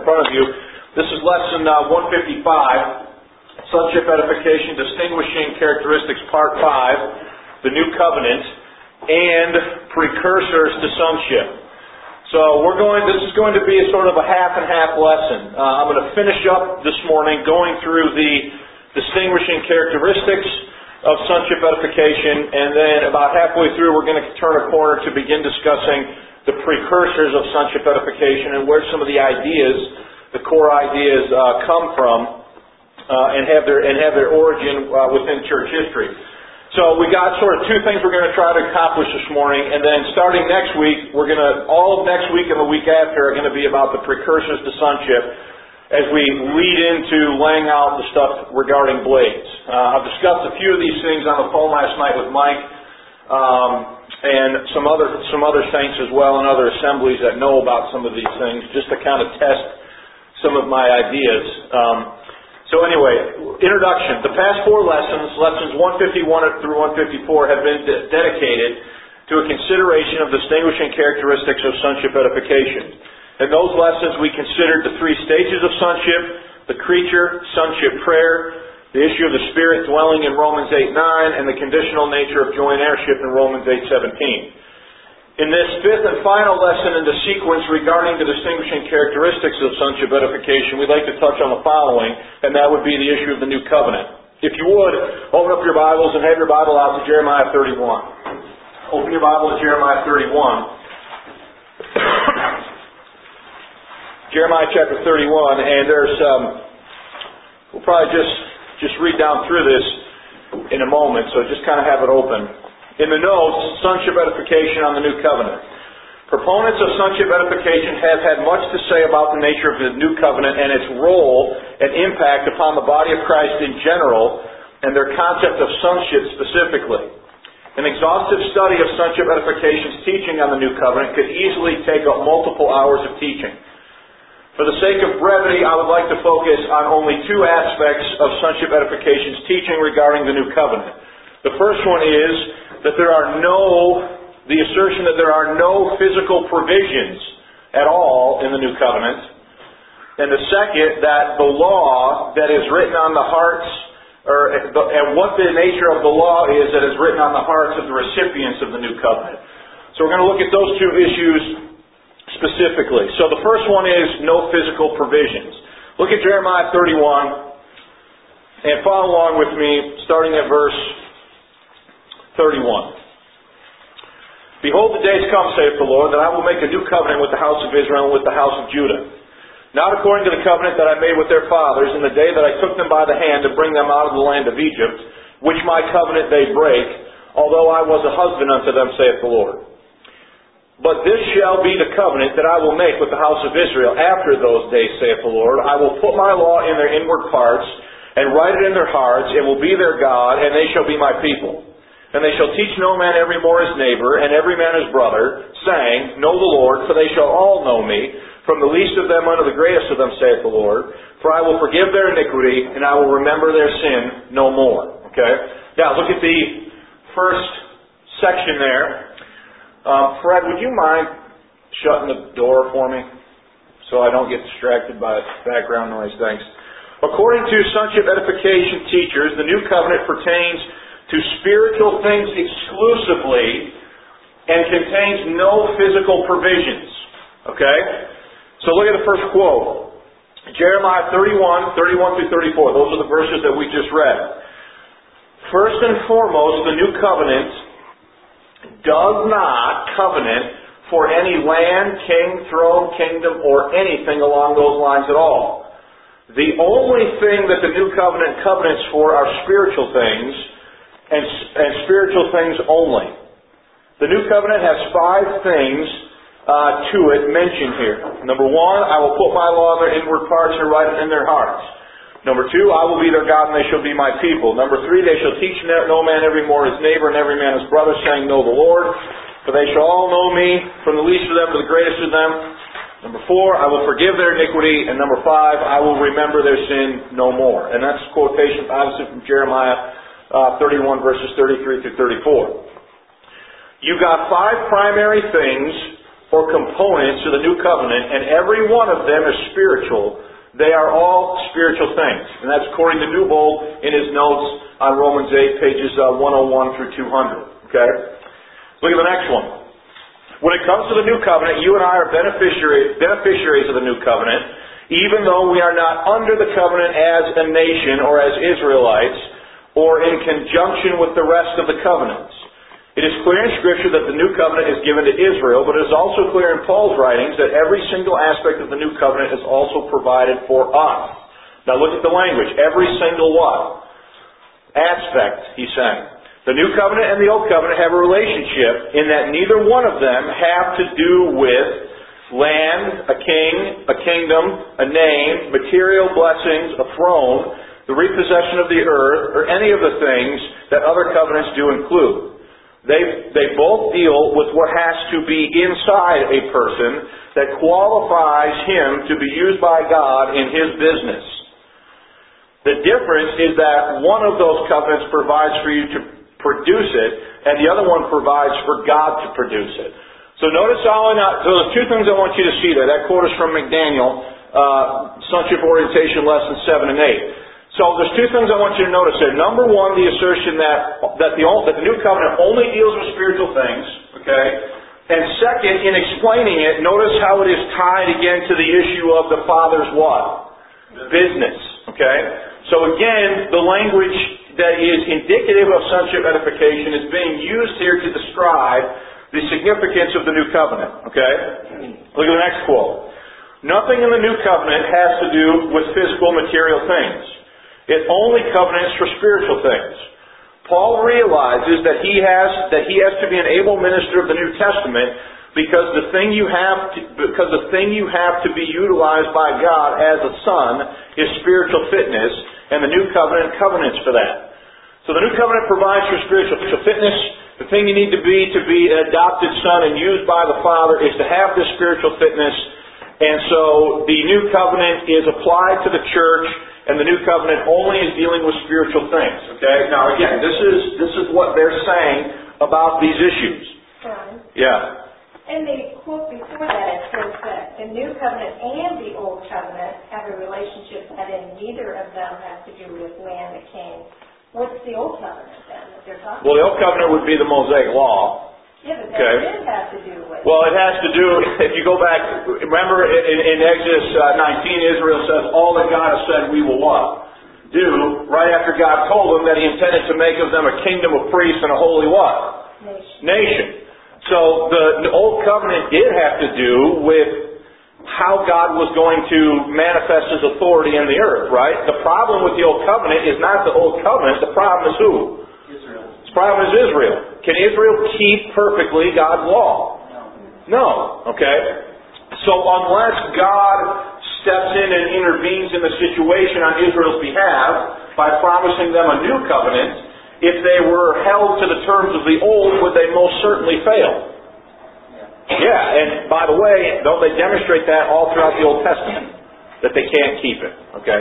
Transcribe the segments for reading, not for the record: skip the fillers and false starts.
front of you. This is lesson 155, Sonship Edification, Distinguishing Characteristics, Part 5, the New Covenant, and Precursors to Sonship. So this is going to be a sort of a half and half lesson. I'm going to finish up this morning going through the distinguishing characteristics of sonship edification, and then about halfway through we're going to turn a corner to begin discussing the precursors of sonship edification and where some of the ideas, the core ideas, come from and have their origin within church history. So we got sort of two things we're going to try to accomplish this morning, and then starting next week, all of next week and the week after are going to be about the precursors to sonship as we lead into laying out the stuff regarding blades. I've discussed a few of these things on the phone last night with Mike and some other saints as well and other assemblies that know about some of these things, just to kind of test some of my ideas. So anyway, introduction. The past four lessons 151 through 154, have been dedicated to a consideration of distinguishing characteristics of sonship edification. In those lessons, we considered the three stages of sonship: the creature, sonship prayer, the issue of the Spirit dwelling in Romans 8:9, and the conditional nature of joint heirship in Romans 8:17. In this fifth and final lesson in the sequence regarding the distinguishing characteristics of sonship edification, we'd like to touch on the following, and that would be the issue of the new covenant. If you would, open up your Bibles and have your Bible out to Jeremiah 31. Open your Bible to Jeremiah 31. Jeremiah chapter 31, and we'll probably just read down through this in a moment, so just kind of have it open. In the notes, sonship edification on the new covenant. Proponents of sonship edification have had much to say about the nature of the new covenant and its role and impact upon the body of Christ in general and their concept of sonship specifically. An exhaustive study of sonship edification's teaching on the new covenant could easily take up multiple hours of teaching. For the sake of brevity, I would like to focus on only two aspects of sonship edification's teaching regarding the new covenant. The first one is that the assertion that there are no physical provisions at all in the new covenant. And the second, that the law that is written on the hearts, and what the nature of the law is that is written on the hearts of the recipients of the new covenant. So we're going to look at those two issues specifically. So the first one is no physical provisions. Look at Jeremiah 31 and follow along with me, starting at verse 31. Behold, the days come, saith the Lord, that I will make a new covenant with the house of Israel and with the house of Judah. Not according to the covenant that I made with their fathers in the day that I took them by the hand to bring them out of the land of Egypt, which my covenant they break, although I was a husband unto them, saith the Lord. But this shall be the covenant that I will make with the house of Israel after those days, saith the Lord. I will put my law in their inward parts, and write it in their hearts, and will be their God, and they shall be my people. And they shall teach no man every more his neighbor, and every man his brother, saying, Know the Lord, for they shall all know me, from the least of them unto the greatest of them, saith the Lord. For I will forgive their iniquity, and I will remember their sin no more. Okay? Now, look at the first section there. Fred, would you mind shutting the door for me so I don't get distracted by background noise? Thanks. According to sonship edification teachers, the new covenant pertains to spiritual things exclusively and contains no physical provisions. Okay? So look at the first quote. Jeremiah 31 through 34. Those are the verses that we just read. First and foremost, the new covenant does not covenant for any land, king, throne, kingdom, or anything along those lines at all. The only thing that the new covenant covenants for are spiritual things, and spiritual things only. The new covenant has five things to it mentioned here. Number one, I will put my law in their inward parts and write it in their hearts. Number two, I will be their God and they shall be my people. Number three, they shall teach no man every more his neighbor and every man his brother, saying, Know the Lord, for they shall all know me, from the least of them to the greatest of them. Number four, I will forgive their iniquity. And number five, I will remember their sin no more. And that's quotation obviously from Jeremiah 31 verses 33 through 34. You've got five primary things or components to the new covenant, and every one of them is spiritual. They are all spiritual things. And that's according to Newbold in his notes on Romans 8, pages 101 through 200. Okay? Look at the next one. When it comes to the new covenant, you and I are beneficiaries of the new covenant, even though we are not under the covenant as a nation or as Israelites, or in conjunction with the rest of the covenants. It is clear in Scripture that the new covenant is given to Israel, but it is also clear in Paul's writings that every single aspect of the new covenant is also provided for us. Now look at the language. Every single what? Aspect, he's saying. The new covenant and the old covenant have a relationship in that neither one of them have to do with land, a king, a kingdom, a name, material blessings, a throne, the repossession of the earth, or any of the things that other covenants do include. They both deal with what has to be inside a person that qualifies him to be used by God in His business. The difference is that one of those covenants provides for you to produce it, and the other one provides for God to produce it. So notice so there's two things I want you to see there. That quote is from McDaniel, Sonship Orientation Lessons 7 and 8. So there's two things I want you to notice there. Number one, the assertion that the new covenant only deals with spiritual things. Okay? And second, in explaining it, notice how it is tied again to the issue of the Father's what? Business. Okay? So again, the language that is indicative of sonship edification is being used here to describe the significance of the new covenant. Okay? Look at the next quote. Nothing in the new covenant has to do with physical material things. It only covenants for spiritual things. Paul realizes that he has to be an able minister of the New Testament because the thing you have to be utilized by God as a son is spiritual fitness, and the new covenant covenants for that. So the new covenant provides for spiritual fitness. The thing you need to be an adopted son and used by the Father is to have this spiritual fitness. And so the new covenant is applied to the church, and the new covenant only is dealing with spiritual things. Okay? Now again, this is what they're saying about these issues. Right. Yeah. In the quote before that, it says that the new covenant and the old covenant have a relationship that in neither of them has to do with land, the king. What's the old covenant then that they're talking about? Well, the old covenant would be the Mosaic Law. Yeah, but that did have to do with... Well, it has to do, if you go back, remember in Exodus 19, Israel says, all that God has said we will what? Do, right after God told them that He intended to make of them a kingdom of priests and a holy what? Nation. So the old covenant did have to do with how God was going to manifest His authority in the earth, right? The problem with the old covenant is not the old covenant, the problem is who? The problem is Israel. Can Israel keep perfectly God's law? No. Okay? So unless God steps in and intervenes in the situation on Israel's behalf by promising them a new covenant, if they were held to the terms of the old, would they most certainly fail? Yeah, and by the way, don't they demonstrate that all throughout the Old Testament? That they can't keep it. Okay?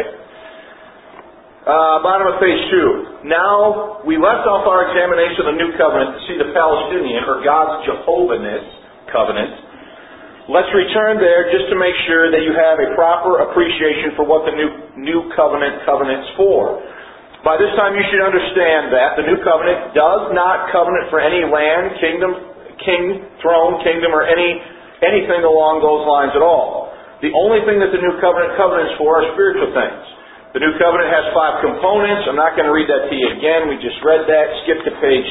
Bottom of page 2. Now, we left off our examination of the New Covenant to see the Palestinian, or God's Jehovah-ness covenant. Let's return there just to make sure that you have a proper appreciation for what the New Covenant covenants for. By this time you should understand that the New Covenant does not covenant for any land, throne, kingdom, or anything along those lines at all. The only thing that the New Covenant covenants for are spiritual things. The New Covenant has 5 components. I'm not going to read that to you again. We just read that. Skip to page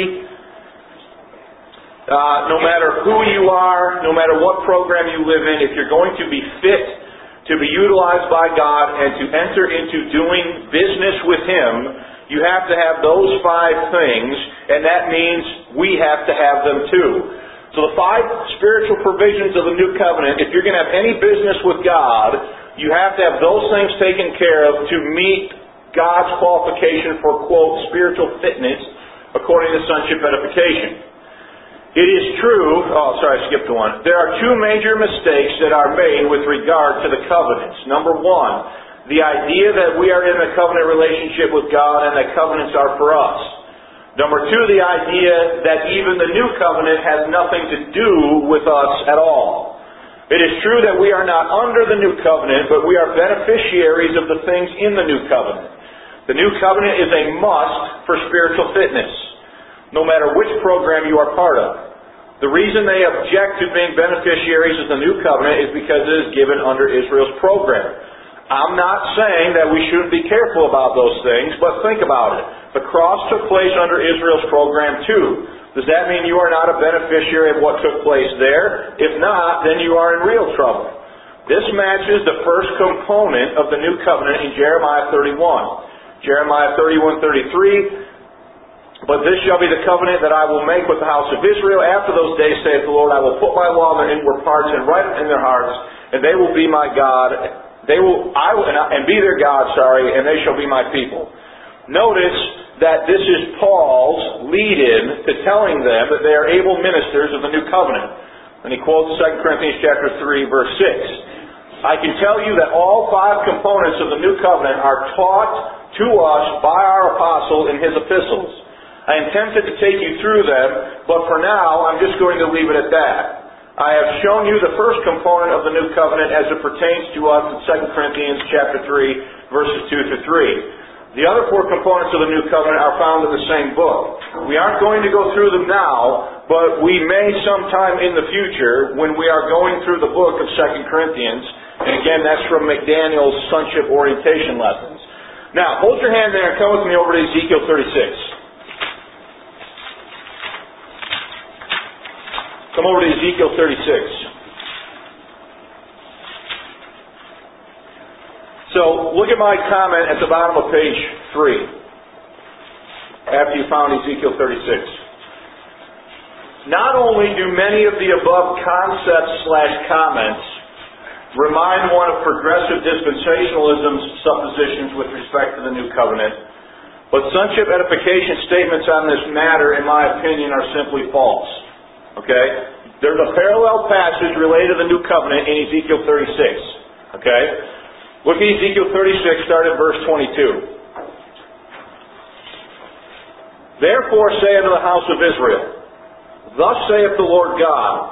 3. No matter who you are, no matter what program you live in, if you're going to be fit to be utilized by God and to enter into doing business with Him, you have to have those 5 things, and that means we have to have them too. So the 5 spiritual provisions of the New Covenant, if you're going to have any business with God, you have to have those things taken care of to meet God's qualification for, quote, spiritual fitness according to sonship edification. It is true, I skipped one. There are 2 major mistakes that are made with regard to the covenants. Number 1, the idea that we are in a covenant relationship with God and that covenants are for us. Number two, the idea that even the new covenant has nothing to do with us at all. It is true that we are not under the new covenant, but we are beneficiaries of the things in the new covenant. The new covenant is a must for spiritual fitness, no matter which program you are part of. The reason they object to being beneficiaries of the new covenant is because it is given under Israel's program. I'm not saying that we shouldn't be careful about those things, but think about it. The cross took place under Israel's program too. Does that mean you are not a beneficiary of what took place there? If not, then you are in real trouble. This matches the first component of the new covenant in Jeremiah 31. Jeremiah 31:33, "But this shall be the covenant that I will make with the house of Israel. After those days, saith the Lord, I will put my law in their inward parts and write it in their hearts, and they will be my God. I will be their God, and they shall be my people." Notice that this is Paul's lead-in to telling them that they are able ministers of the new covenant. And he quotes 2 Corinthians chapter 3, verse 6. I can tell you that all 5 components of the new covenant are taught to us by our apostle in his epistles. I am tempted to take you through them, but for now I'm just going to leave it at that. I have shown you the first component of the new covenant as it pertains to us in 2 Corinthians chapter 3, verses 2-3. The other 4 components of the new covenant are found in the same book. We aren't going to go through them now, but we may sometime in the future when we are going through the book of 2 Corinthians. And again, that's from McDaniel's Sonship Orientation Lessons. Now, hold your hand there and come with me over to Ezekiel 36. Come over to Ezekiel 36. So, look at my comment at the bottom of page 3. After you found Ezekiel 36. Not only do many of the above concepts/comments remind one of progressive dispensationalism's suppositions with respect to the new covenant, but sonship edification statements on this matter, in my opinion, are simply false. Okay? There's a parallel passage related to the new covenant in Ezekiel 36. Okay? Look at Ezekiel 36, start at verse 22. Therefore say unto the house of Israel, Thus saith the Lord God,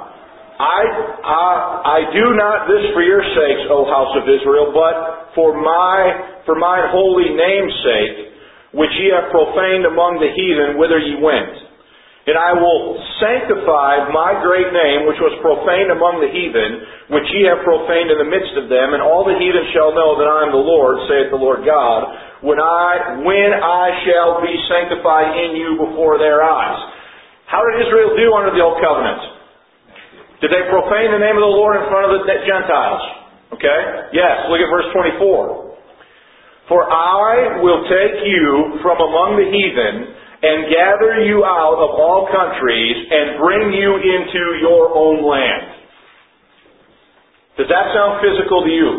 I do not this for your sakes, O house of Israel, but for mine holy name's sake, which ye have profaned among the heathen, whither ye went. And I will sanctify my great name, which was profaned among the heathen, which ye have profaned in the midst of them, and all the heathen shall know that I am the Lord, saith the Lord God, when I shall be sanctified in you before their eyes. How did Israel do under the Old Covenant? Did they profane the name of the Lord in front of the Gentiles? Okay? Yes. Look at verse 24. For I will take you from among the heathen, and gather you out of all countries, and bring you into your own land. Does that sound physical to you?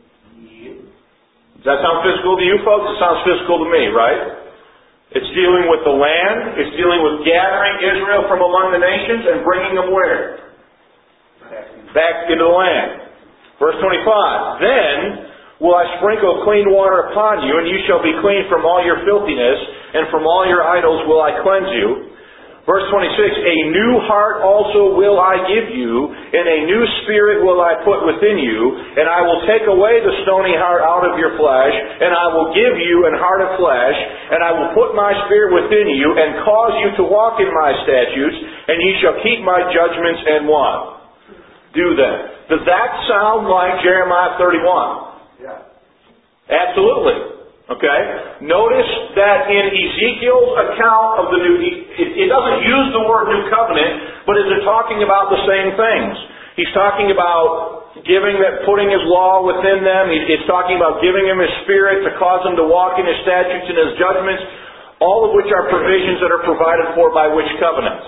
Does that sound physical to you folks? It sounds physical to me, right? It's dealing with the land. It's dealing with gathering Israel from among the nations and bringing them where? Back into the land. Verse 25. Then will I sprinkle clean water upon you, and you shall be clean from all your filthiness, and from all your idols will I cleanse you. Verse 26, a new heart also will I give you, and a new spirit will I put within you, and I will take away the stony heart out of your flesh, and I will give you an heart of flesh, and I will put my spirit within you, and cause you to walk in my statutes, and ye shall keep my judgments and what? Do them. Does that sound like Jeremiah 31? Yeah. Absolutely. Okay? Notice that in Ezekiel's account of the new, it doesn't use the word new covenant, but is it talking about the same things? He's talking about putting His law within them. It's talking about giving Him His Spirit to cause them to walk in His statutes and His judgments, all of which are provisions that are provided for by which covenant?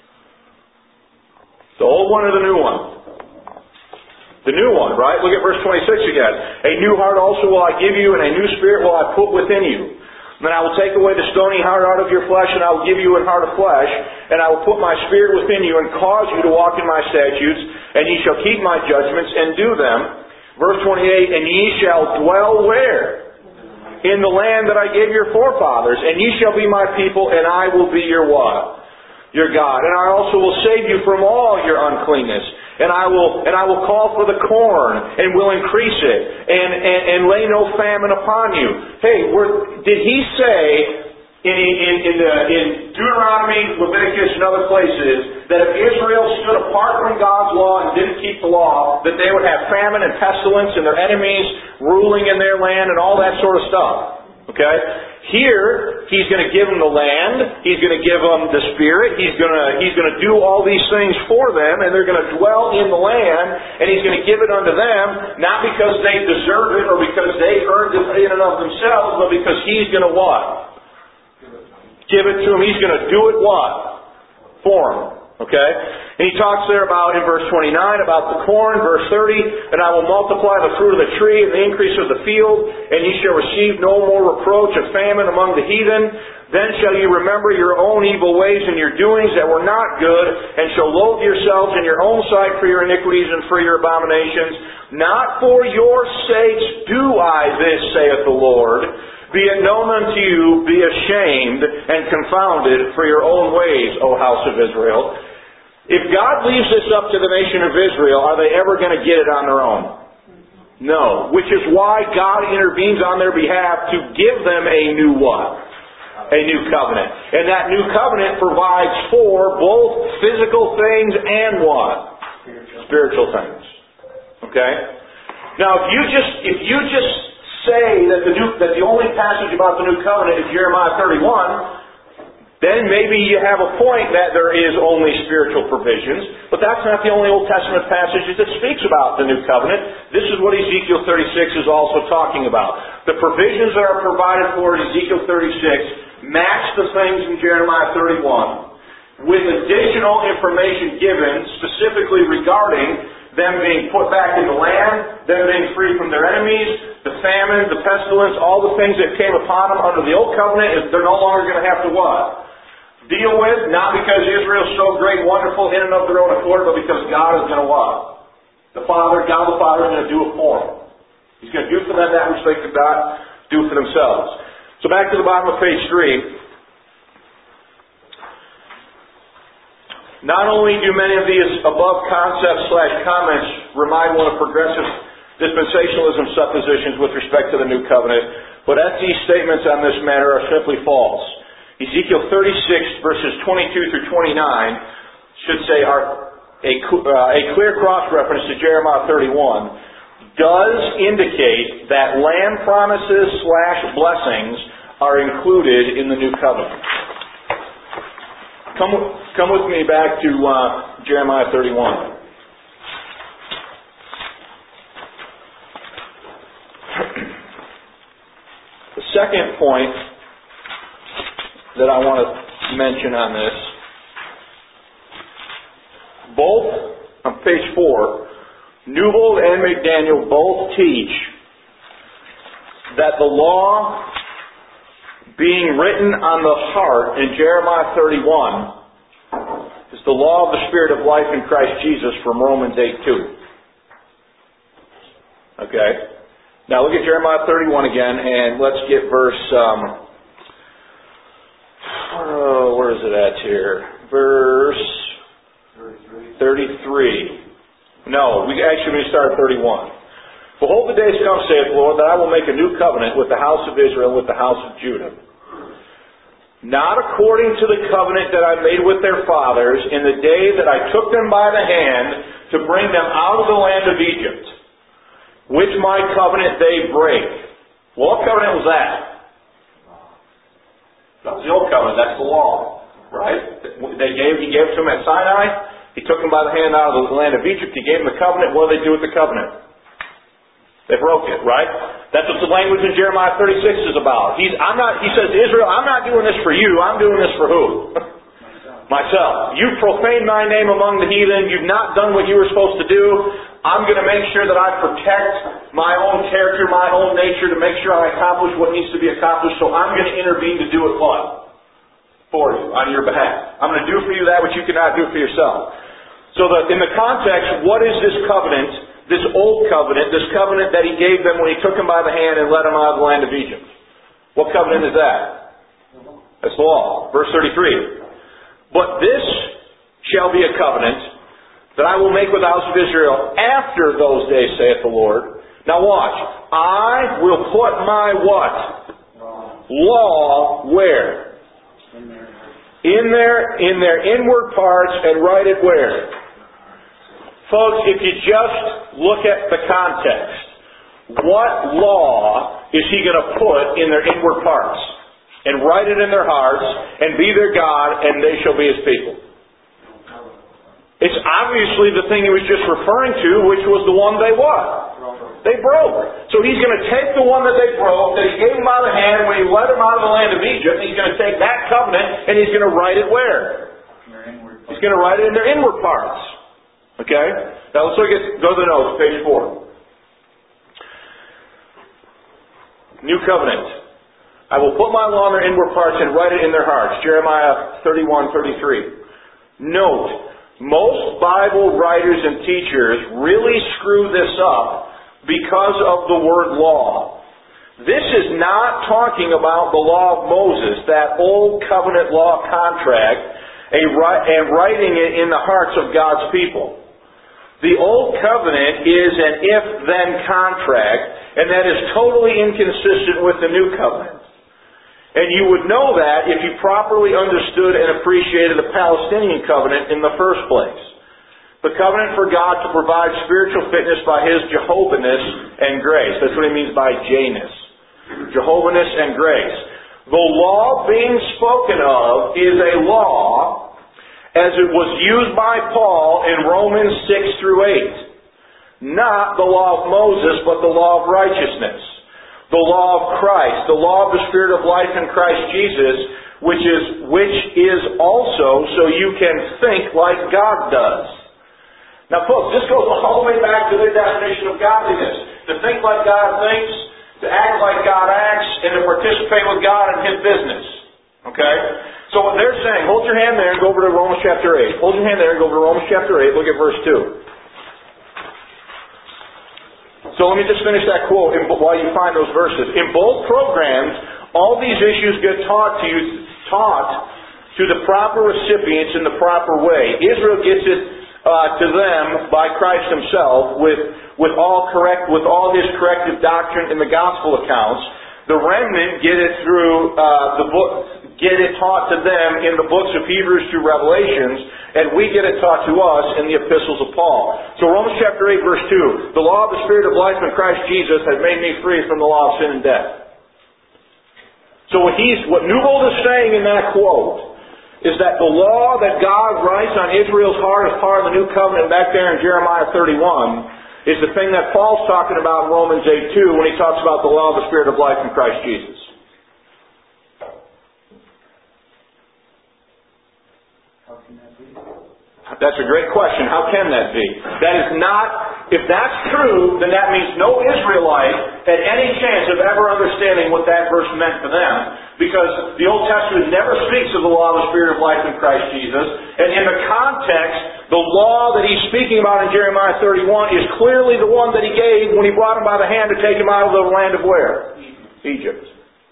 The old one or the new one? The new one, right? Look at verse 26 again. A new heart also will I give you, and a new spirit will I put within you. Then I will take away the stony heart out of your flesh, and I will give you an heart of flesh, and I will put my spirit within you, and cause you to walk in my statutes, and ye shall keep my judgments, and do them. Verse 28, and ye shall dwell where? in the land that I gave your forefathers, and ye shall be my people, and I will be your what? Your God. And I also will save you from all your uncleanness. And I will call for the corn, and will increase it, and lay no famine upon you. Hey, did he say in Deuteronomy, Leviticus, and other places, that if Israel stood apart from God's law and didn't keep the law, that they would have famine and pestilence and their enemies ruling in their land and all that sort of stuff? Okay? Here, He's going to give them the land, He's going to give them the Spirit, He's going to do all these things for them, and they're going to dwell in the land, and He's going to give it unto them, not because they deserve it or because they earned it in and of themselves, but because He's going to what? Give it to them. He's going to do it what? For them. Okay? And he talks there about, in verse 29, about the corn, verse 30, and I will multiply the fruit of the tree and the increase of the field, and ye shall receive no more reproach of famine among the heathen. Then shall ye remember your own evil ways and your doings that were not good, and shall loathe yourselves in your own sight for your iniquities and for your abominations. Not for your sakes do I this, saith the Lord. Be it known unto you, be ashamed and confounded for your own ways, O house of Israel. If God leaves this up to the nation of Israel, are they ever going to get it on their own? No. Which is why God intervenes on their behalf to give them a new what? A new covenant. And that new covenant provides for both physical things and what? Spiritual things. Okay? Now, if you just say that the only passage about the new covenant is Jeremiah 31, then maybe you have a point that there is only spiritual provisions, but that's not the only Old Testament passage that speaks about the new covenant. This is what Ezekiel 36 is also talking about. The provisions that are provided for in Ezekiel 36 match the things in Jeremiah 31 with additional information given specifically regarding them being put back in the land, them being free from their enemies, the famine, the pestilence, all the things that came upon them under the Old Covenant, they're no longer going to have to what? Deal with, not because Israel's so great and wonderful in and of their own accord, but because God is going to what? God the Father is going to do it for them. He's going to do for them that which they could not do for themselves. So back to the bottom of page 3. Not only do many of these above concepts/comments remind one of progressive dispensationalism suppositions with respect to the New Covenant, but FD's statements on this matter are simply false. Ezekiel 36, verses 22 through 29, should say a clear cross-reference to Jeremiah 31, does indicate that land promises/blessings are included in the New Covenant. Come with me back to Jeremiah 31. The second point that I want to mention on this, both on page 4, Newbold and McDaniel both teach that the law being written on the heart in Jeremiah 31 is the law of the Spirit of life in Christ Jesus from Romans 8:2. Okay? Now look at Jeremiah 31 again, and let's get verse, where is it at here? Verse 33. No, we start at 31. Behold, the days come, saith the Lord, that I will make a new covenant with the house of Israel and with the house of Judah. Not according to the covenant that I made with their fathers in the day that I took them by the hand to bring them out of the land of Egypt, which my covenant they break. Well, what covenant was that? That was the old covenant. That's the law. Right? He gave it to them at Sinai. He took them by the hand out of the land of Egypt. He gave them the covenant. What did they do with the covenant? They broke it, right? That's what the language in Jeremiah 36 is about. He says to Israel, I'm not doing this for you. I'm doing this for who? Myself. You've profaned my name among the heathen. You've not done what you were supposed to do. I'm going to make sure that I protect my own character, my own nature, to make sure I accomplish what needs to be accomplished. So I'm going to intervene to do it what? For you, on your behalf. I'm going to do for you that which you cannot do for yourself. So that in the context, what is this covenant? This old covenant, this covenant that He gave them when He took them by the hand and led them out of the land of Egypt. What covenant is that? That's the law. Verse 33. But this shall be a covenant that I will make with the house of Israel after those days, saith the Lord. Now watch. I will put my what? Law where? In their inward parts, and write it where? Folks, if you just look at the context, what law is He going to put in their inward parts? And write it in their hearts, and be their God, and they shall be His people. It's obviously the thing He was just referring to, which was the one they what? They broke. So He's going to take the one that they broke, that He gave them out of the hand when He led them out of the land of Egypt, and He's going to take that covenant, and He's going to write it where? He's going to write it in their inward parts. Okay? Now let's look at, go to the notes, page 4. New covenant. I will put my law in their inward parts and write it in their hearts. Jeremiah 31:33. Note, most Bible writers and teachers really screw this up because of the word law. This is not talking about the law of Moses, that old covenant law contract, and writing it in the hearts of God's people. The old covenant is an if-then contract, and that is totally inconsistent with the new covenant. And you would know that if you properly understood and appreciated the Palestinian covenant in the first place. The covenant for God to provide spiritual fitness by His Jehovah-ness and grace. That's what He means by Janus. Jehovah-ness and grace. The law being spoken of is a law as it was used by Paul in Romans 6 through 8. Not the law of Moses, but the law of righteousness. The law of Christ, the law of the Spirit of life in Christ Jesus, which is also so you can think like God does. Now folks, this goes all the way back to their definition of godliness. To think like God thinks, to act like God acts, and to participate with God in His business. Okay? So what they're saying, hold your hand there and go over to Romans chapter 8. Hold your hand there and go over to Romans chapter 8, look at verse 2. So let me just finish that quote while you find those verses. In both programs, all these issues get taught to the proper recipients in the proper way. Israel gets it to them by Christ Himself with all His corrective doctrine in the gospel accounts. The remnant get it through get it taught to them in the books of Hebrews through Revelations, and we get it taught to us in the epistles of Paul. So Romans chapter 8 verse 2, the law of the Spirit of life in Christ Jesus has made me free from the law of sin and death. So what Newbold is saying in that quote is that the law that God writes on Israel's heart as part of the new covenant back there in Jeremiah 31 is the thing that Paul's talking about in Romans 8:2 when he talks about the law of the Spirit of life in Christ Jesus. That's a great question. How can that be? That is not, if that's true, then that means no Israelite had any chance of ever understanding what that verse meant to them. Because the Old Testament never speaks of the law of the Spirit of life in Christ Jesus. And in the context, the law that he's speaking about in Jeremiah 31 is clearly the one that he gave when he brought him by the hand to take him out of the land of where? Egypt.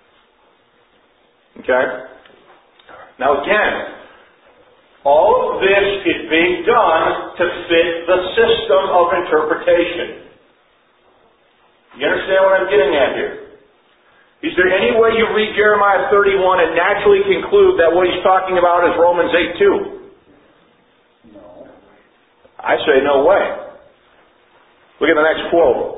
Okay? Now again, all of this is being done to fit the system of interpretation. You understand what I'm getting at here? Is there any way you read Jeremiah 31 and naturally conclude that what he's talking about is Romans 8:2? No. I say no way. Look at the next quote.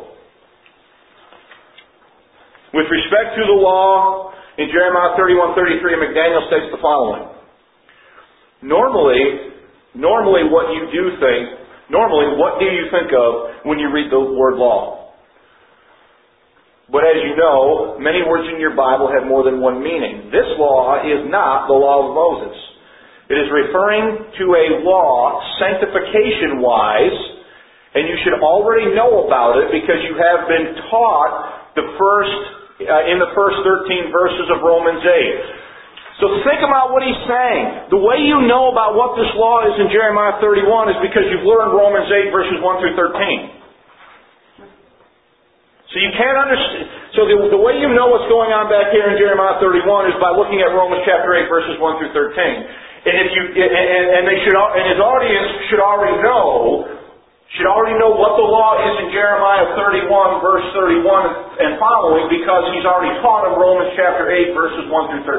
With respect to the law, in Jeremiah 31:33, McDaniel states the following. Normally, what do you think of when you read the word law? But as you know, many words in your Bible have more than one meaning. This law is not the law of Moses. It is referring to a law sanctification-wise, and you should already know about it because you have been taught in the first 13 verses of Romans 8. So think about what he's saying. The way you know about what this law is in Jeremiah 31 is because you've learned Romans 8 verses 1 through 13. So you can't understand. So the way you know what's going on back here in Jeremiah 31 is by looking at Romans chapter 8, verses 1 through 13. And his audience should already know what the law is in Jeremiah 31, verse 31 and following, because he's already taught them Romans chapter 8, verses 1 through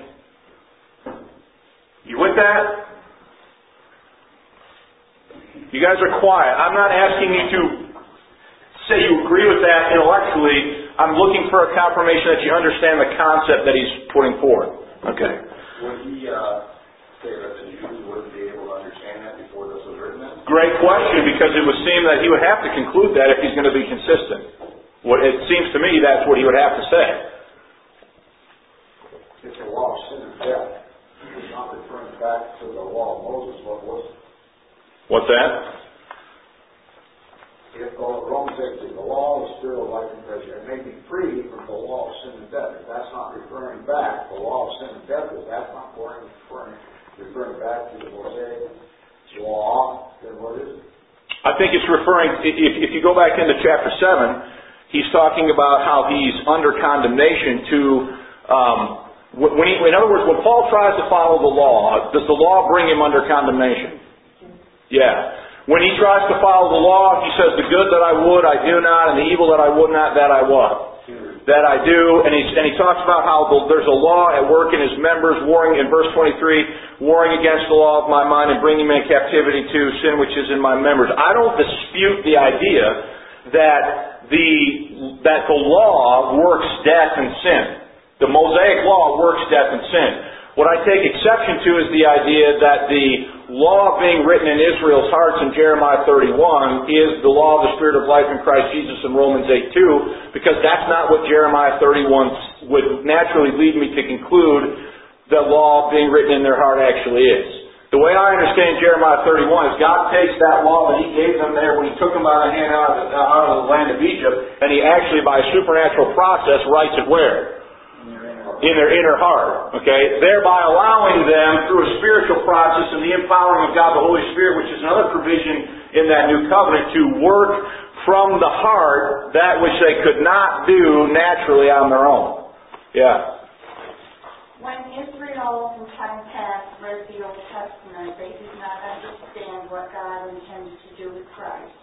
13. You with that? You guys are quiet. I'm not asking you to say you agree with that intellectually. I'm looking for a confirmation that you understand the concept that he's putting forth. Okay. Would he say that the Jews wouldn't be able to understand that before this was written then? Great question, because it would seem that he would have to conclude that if he's going to be consistent. It seems to me that's what he would have to say. If the law of sin and death is not referring back to the law of Moses, what was it? What's that? If Romans 8 says the law of the Spirit of life and grace, it may be free from the law of sin and death. If that's not referring back, the law of sin and death, if that's not referring back to the Mosaic law, then what is it? I think it's referring, if you go back into chapter 7, he's talking about how he's under condemnation to, in other words, when Paul tries to follow the law, does the law bring him under condemnation? Yeah. When he tries to follow the law, he says, the good that I would, I do not, and the evil that I would not, that I what? That I do. And he talks about how there's a law at work in his members, warring, in verse 23, warring against the law of my mind and bringing me in captivity to sin which is in my members. I don't dispute the idea that the law works death and sin. The Mosaic law works death and sin. What I take exception to is the idea that the law being written in Israel's hearts in Jeremiah 31 is the law of the Spirit of life in Christ Jesus in Romans 8:2, because that's not what Jeremiah 31 would naturally lead me to conclude the law being written in their heart actually is. The way I understand Jeremiah 31 is God takes that law that He gave them there when He took them by the hand out of the land of Egypt, and He actually, by a supernatural process, writes it where? In their inner heart, okay? Thereby allowing them, through a spiritual process and the empowering of God the Holy Spirit, which is another provision in that new covenant, to work from the heart that which they could not do naturally on their own. Yeah. When Israel in time past read the Old Testament, they did not understand what God intended to do with Christ.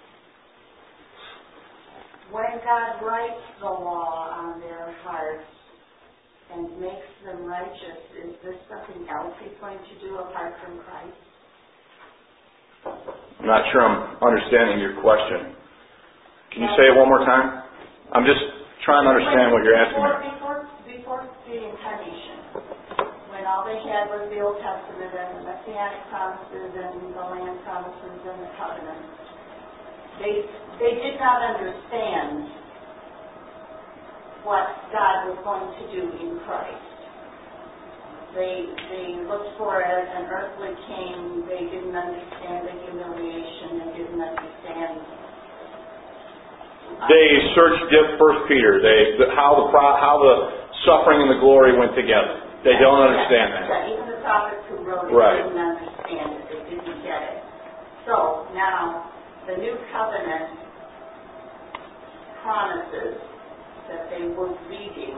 When God writes the law on their hearts and makes them righteous, is this something else He's going to do apart from Christ? I'm not sure I'm understanding your question. Can you say it one more time? I'm just trying to understand what you're asking me. Before the incarnation, when all they had was the Old Testament and the Messianic promises and the land promises and the covenant, they did not understand what God was going to do in Christ. They looked for it as an earthly king. They didn't understand the humiliation. They didn't understand. They searched 1 Peter. How the suffering and the glory went together. They don't understand that. Even the prophets who wrote it didn't understand it. They didn't get it. So now the new covenant promises that they were reading,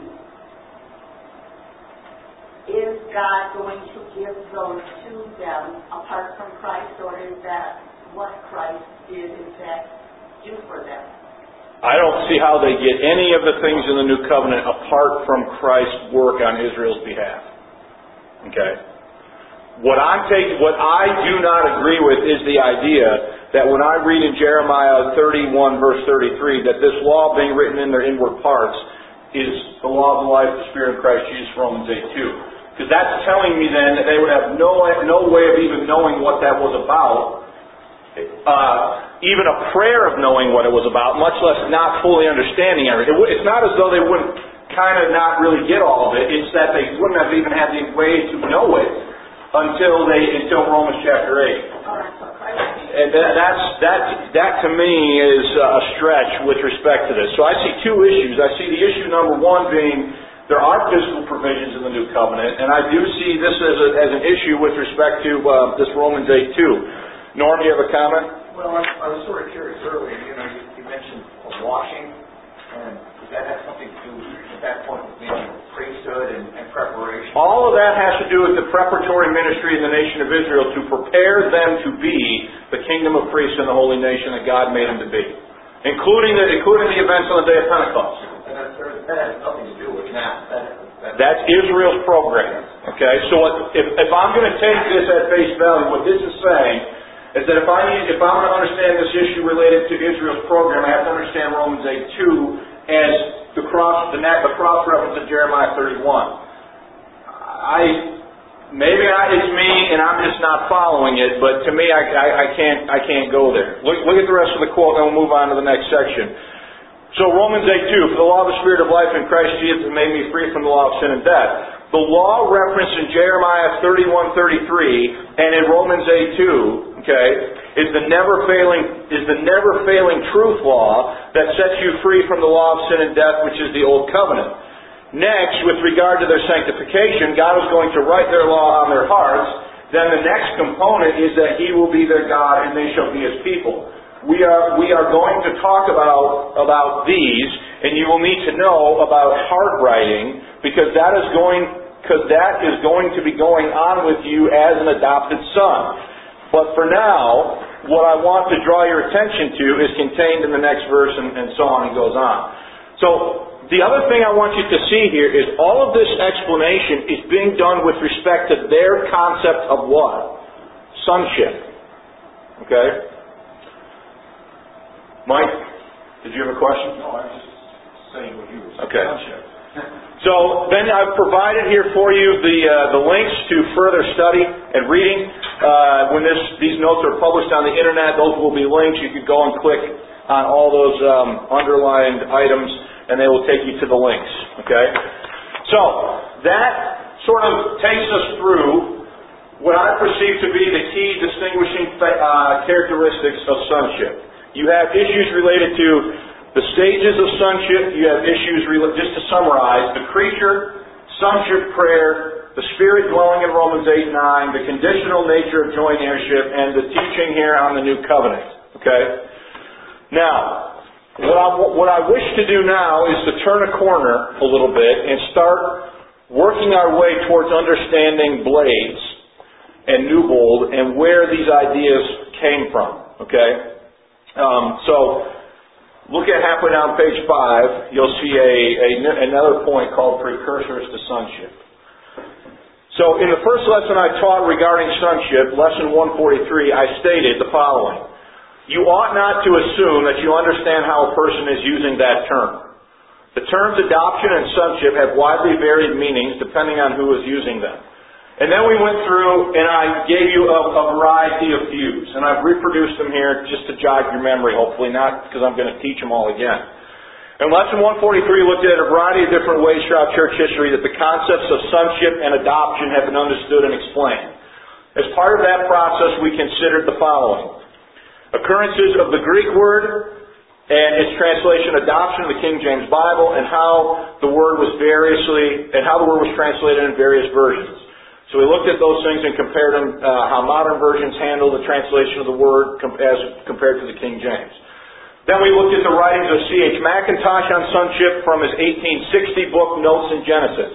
is God going to give those to them apart from Christ, or is that what Christ did, is that do for them? I don't see how they get any of the things in the New Covenant apart from Christ's work on Israel's behalf. Okay? What I do not agree with is the idea that when I read in Jeremiah 31, verse 33, that this law being written in their inward parts is the law of the life, the Spirit of Christ Jesus, Romans 8:2. Because that's telling me then that they would have no way of even knowing what that was about, even a prayer of knowing what it was about, much less not fully understanding everything. It's not as though they wouldn't kind of not really get all of it. It's that they wouldn't have even had the way to know it until Romans chapter 8. And that to me is a stretch with respect to this. So I see two issues. I see the issue number one being there are physical provisions in the New Covenant, and I do see this as an issue with respect to this Romans 8:2. Norm, do you have a comment? Well, I was sort of curious earlier. You mentioned a washing, and does that have something to that point would be priesthood and preparation. All of that has to do with the preparatory ministry in the nation of Israel to prepare them to be the kingdom of priests and the holy nation that God made them to be, including the events on the day of Pentecost. That has nothing to do with now. That's Israel's program. Okay, so if I'm going to take this at face value, what this is saying is that if I'm going to understand this issue related to Israel's program, I have to understand Romans 8:2 as the cross reference in Jeremiah 31. It's me and I'm just not following it, but to me I can't go there. Look at the rest of the quote, and we'll move on to the next section. So Romans 8:2, for the law of the Spirit of life in Christ Jesus has made me free from the law of sin and death. The law referenced in Jeremiah 31:33 and in Romans 8:2, okay, is the never failing truth law that sets you free from the law of sin and death, which is the old covenant. Next, with regard to their sanctification, God is going to write their law on their hearts. Then the next component is that He will be their God and they shall be His people. We are going to talk about these, and you will need to know about heart writing, because that is going to be going on with you as an adopted son. But for now, what I want to draw your attention to is contained in the next verse, and so on and goes on. So the other thing I want you to see here is all of this explanation is being done with respect to their concept of what? Sonship. Okay? Mike, did you have a question? No, I was just saying what you were saying. Okay. So then I've provided here for you the links to further study and reading. When these notes are published on the internet, those will be links. You can go and click on all those underlined items, and they will take you to the links. Okay. So that sort of takes us through what I perceive to be the key distinguishing characteristics of sonship. You have issues related to the stages of sonship. You have issues, just to summarize, the creature, sonship prayer, the Spirit dwelling in Romans 8:9, the conditional nature of joint heirship, and the teaching here on the new covenant. Okay? Now, what I wish to do now is to turn a corner a little bit and start working our way towards understanding Blades and Newbold and where these ideas came from. Okay? So, look at halfway down page 5, you'll see another point called precursors to sonship. So, in the first lesson I taught regarding sonship, lesson 143, I stated the following. You ought not to assume that you understand how a person is using that term. The terms adoption and sonship have widely varied meanings depending on who is using them. And then we went through and I gave you a variety of views. And I've reproduced them here just to jog your memory, hopefully not because I'm going to teach them all again. In lesson 143, we looked at a variety of different ways throughout church history that the concepts of sonship and adoption have been understood and explained. As part of that process, we considered the following. Occurrences of the Greek word and its translation adoption in the King James Bible, and how the word was translated in various versions. So we looked at those things and compared them, how modern versions handle the translation of the word as compared to the King James. Then we looked at the writings of C.H. Mackintosh on sonship from his 1860 book, Notes in Genesis.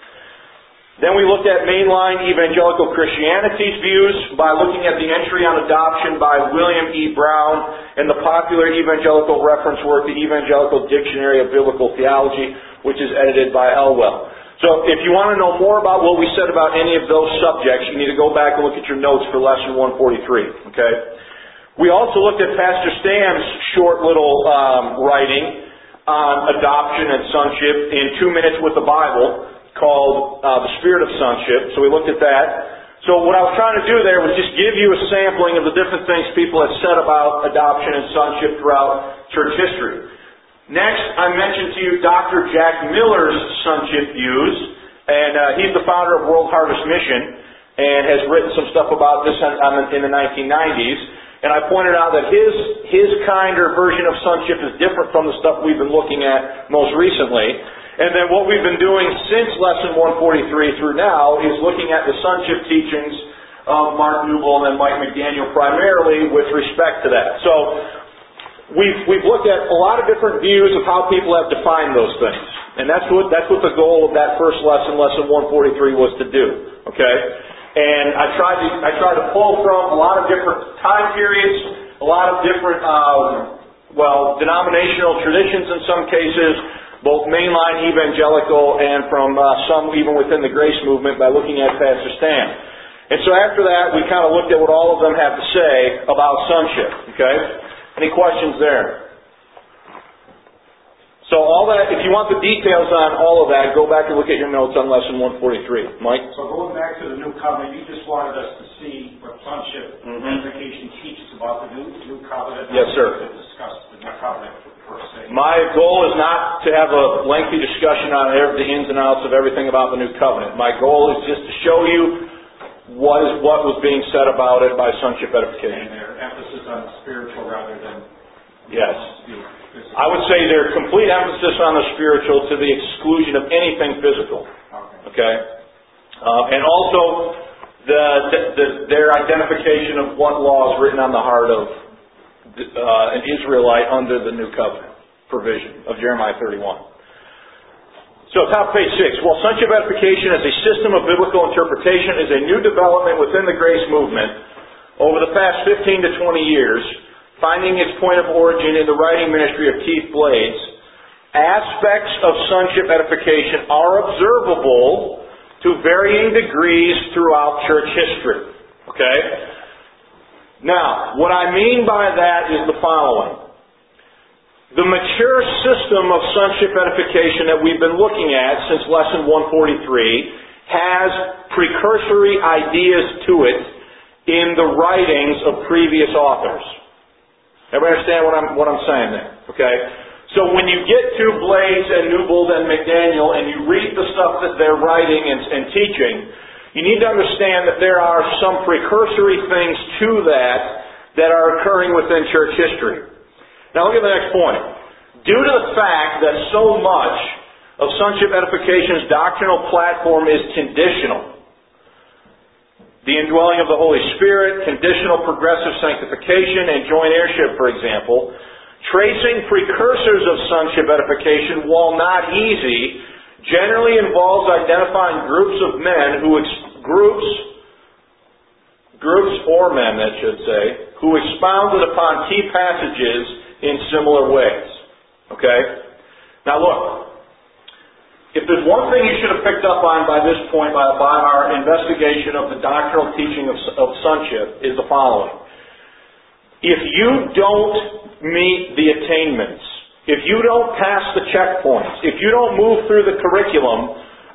Then we looked at mainline evangelical Christianity's views by looking at the entry on adoption by William E. Brown and the popular evangelical reference work, the Evangelical Dictionary of Biblical Theology, which is edited by Elwell. So if you want to know more about what we said about any of those subjects, you need to go back and look at your notes for lesson 143. Okay? We also looked at Pastor Stam's short little writing on adoption and sonship in 2 Minutes with the Bible called The Spirit of Sonship. So we looked at that. So what I was trying to do there was just give you a sampling of the different things people have said about adoption and sonship throughout church history. Next, I mentioned to you Dr. Jack Miller's sonship views, and he's the founder of World Harvest Mission, and has written some stuff about this in the 1990s. And I pointed out that his kind or version of sonship is different from the stuff we've been looking at most recently. And then what we've been doing since lesson 143 through now is looking at the sonship teachings of Mark Newbold and Mike McDaniel primarily with respect to that. So We've looked at a lot of different views of how people have defined those things. And that's what the goal of that first lesson, lesson 143, was to do. Okay? And I tried to pull from a lot of different time periods, a lot of different, denominational traditions in some cases, both mainline evangelical and from some even within the grace movement by looking at Pastor Stan. And so after that, we kind of looked at what all of them have to say about sonship. Okay? Any questions there? So all that, if you want the details on all of that, go back and look at your notes on lesson 143. Mike? So going back to the new covenant, you just wanted us to see what sonship edification teaches about the new covenant. Yes, sir. To discuss the new covenant per se. My goal is not to have a lengthy discussion on the ins and outs of everything about the new covenant. My goal is just to show you what was being said about it by sonship edification. And their emphasis on the spiritual rather than yes. the physical. I would say their complete emphasis on the spiritual to the exclusion of anything physical. Okay? And also their identification of what law is written on the heart of an Israelite under the new covenant provision of Jeremiah 31. So, top of page 6. While sonship edification as a system of biblical interpretation is a new development within the grace movement over the past 15 to 20 years, finding its point of origin in the writing ministry of Keith Blades, aspects of sonship edification are observable to varying degrees throughout church history. Okay? Now, what I mean by that is the following. The mature system of sonship edification that we've been looking at since lesson 143 has precursory ideas to it in the writings of previous authors. Everybody understand what I'm saying there? Okay? So when you get to Blades and Newbold and McDaniel and you read the stuff that they're writing and teaching, you need to understand that there are some precursory things to that are occurring within church history. Now look at the next point. Due to the fact that so much of sonship edification's doctrinal platform is conditional, the indwelling of the Holy Spirit, conditional progressive sanctification, and joint heirship, for example, tracing precursors of sonship edification, while not easy, generally involves identifying groups or men, who expounded upon key passages in similar ways. Okay? Now look, if there's one thing you should have picked up on by this point, by our investigation of the doctrinal teaching of sonship, is the following. If you don't meet the attainments, if you don't pass the checkpoints, if you don't move through the curriculum,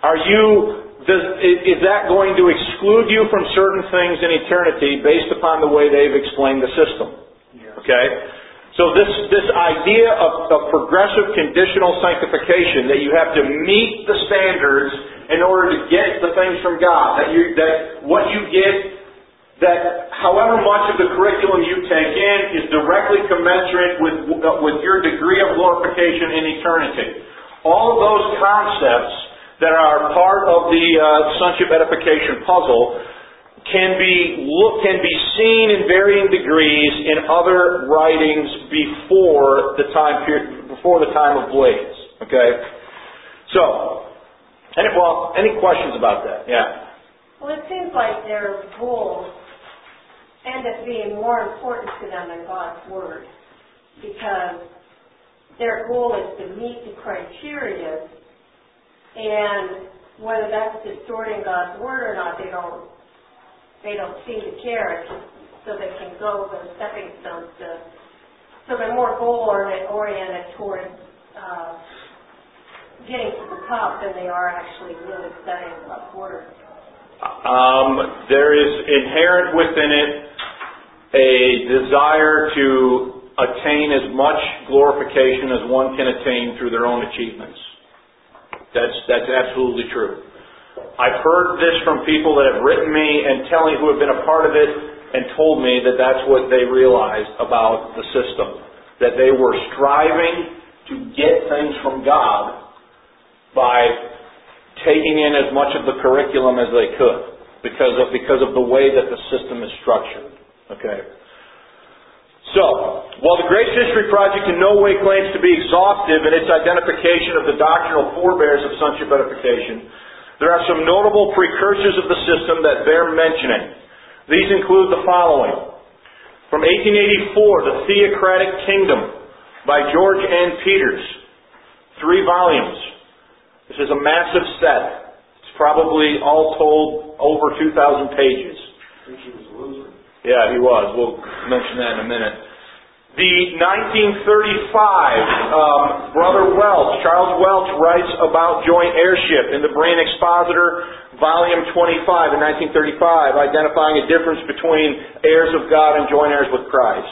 is that going to exclude you from certain things in eternity based upon the way they've explained the system? Okay? So this idea of progressive conditional sanctification, that you have to meet the standards in order to get the things from God, that what you get, that however much of the curriculum you take in is directly commensurate with your degree of glorification in eternity. All of those concepts that are part of the sonship edification puzzle can be seen in varying degrees in other writings before the time of Blades. Okay? So, any questions about that? Yeah. Well, it seems like their goals end up being more important to them than God's Word, because their goal is to meet the criteria, and whether that's distorting God's Word or not, they don't seem to care, so they can go the stepping stones so they're more goal-oriented towards getting to the top than they are actually really studying God's Word. There is inherent within it a desire to attain as much glorification as one can attain through their own achievements. That's absolutely true. I've heard this from people that have written me and who have been a part of it and told me that that's what they realized about the system. That they were striving to get things from God by taking in as much of the curriculum as they could because of the way that the system is structured. Okay. So, while the Grace History Project in no way claims to be exhaustive in its identification of the doctrinal forebears of sonship edification, there are some notable precursors of the system that bear mentioning. These include the following. From 1884, The Theocratic Kingdom by George N. Peters. 3 volumes. This is a massive set. It's probably all told over 2,000 pages. I think he was a loser. Yeah, he was. We'll mention that in a minute. The 1935, Brother Welch, Charles Welch, writes about joint heirship in the Berean Expositor, Volume 25 in 1935, identifying a difference between heirs of God and joint heirs with Christ.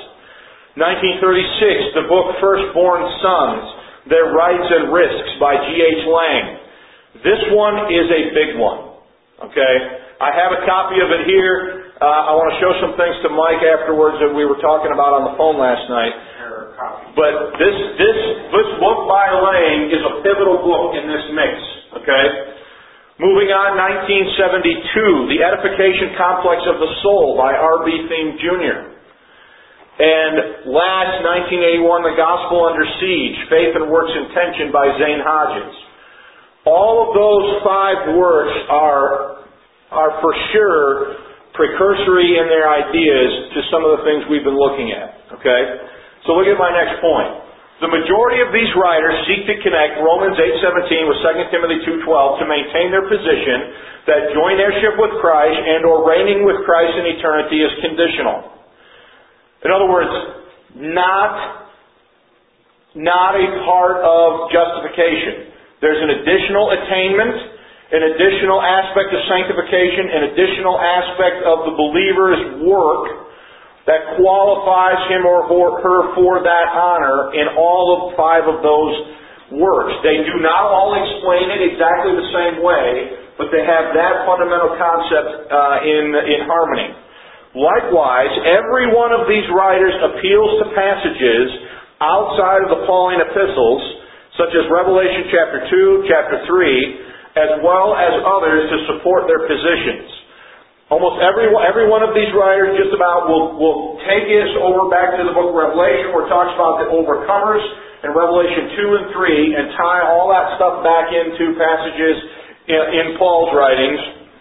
1936, the book Firstborn Sons, Their Rights and Risks by G.H. Lang. This one is a big one. Okay? I have a copy of it here. I want to show some things to Mike afterwards that we were talking about on the phone last night. But this book by Lang is a pivotal book in this mix. Okay? Moving on, 1972, The Edification Complex of the Soul by R.B. Thieme Jr. And last, 1981, The Gospel Under Siege, Faith and Works in Tension by Zane Hodges. All of those 5 works are for sure precursory in their ideas to some of the things we've been looking at. Okay? So look at my next point. The majority of these writers seek to connect Romans 8:17 with 2 Timothy 2:12 to maintain their position that joint heirship with Christ and or reigning with Christ in eternity is conditional. In other words, not a part of justification. There's an additional attainment, an additional aspect of sanctification, an additional aspect of the believer's work that qualifies him or her for that honor in all of 5 of those works. They do not all explain it exactly the same way, but they have that fundamental concept in harmony. Likewise, every one of these writers appeals to passages outside of the Pauline epistles, such as Revelation chapter 2, chapter 3, as well as others to support their positions. Almost every one of these writers just about will take us over back to the book of Revelation where it talks about the overcomers in Revelation 2 and 3 and tie all that stuff back into passages in Paul's writings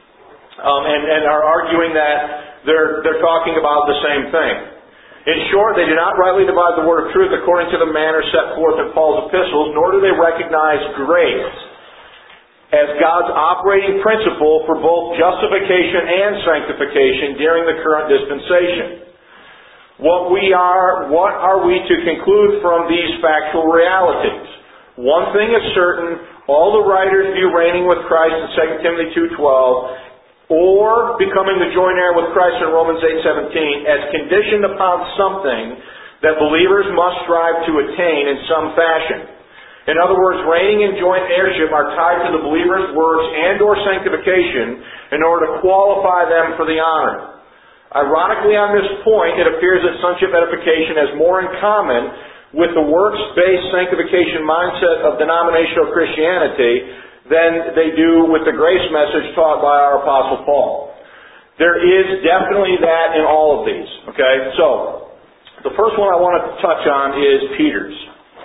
and are arguing that they're talking about the same thing. In short, they do not rightly divide the word of truth according to the manner set forth in Paul's epistles, nor do they recognize grace as God's operating principle for both justification and sanctification during the current dispensation. What are we to conclude from these factual realities? One thing is certain, all the writers view reigning with Christ in 2 Timothy 2:12 or becoming the joint heir with Christ in Romans 8:17 as conditioned upon something that believers must strive to attain in some fashion. In other words, reigning and joint heirship are tied to the believer's works and or sanctification in order to qualify them for the honor. Ironically, on this point, it appears that sonship edification has more in common with the works-based sanctification mindset of denominational Christianity than they do with the grace message taught by our Apostle Paul. There is definitely that in all of these. Okay? So, the first one I want to touch on is Peter's.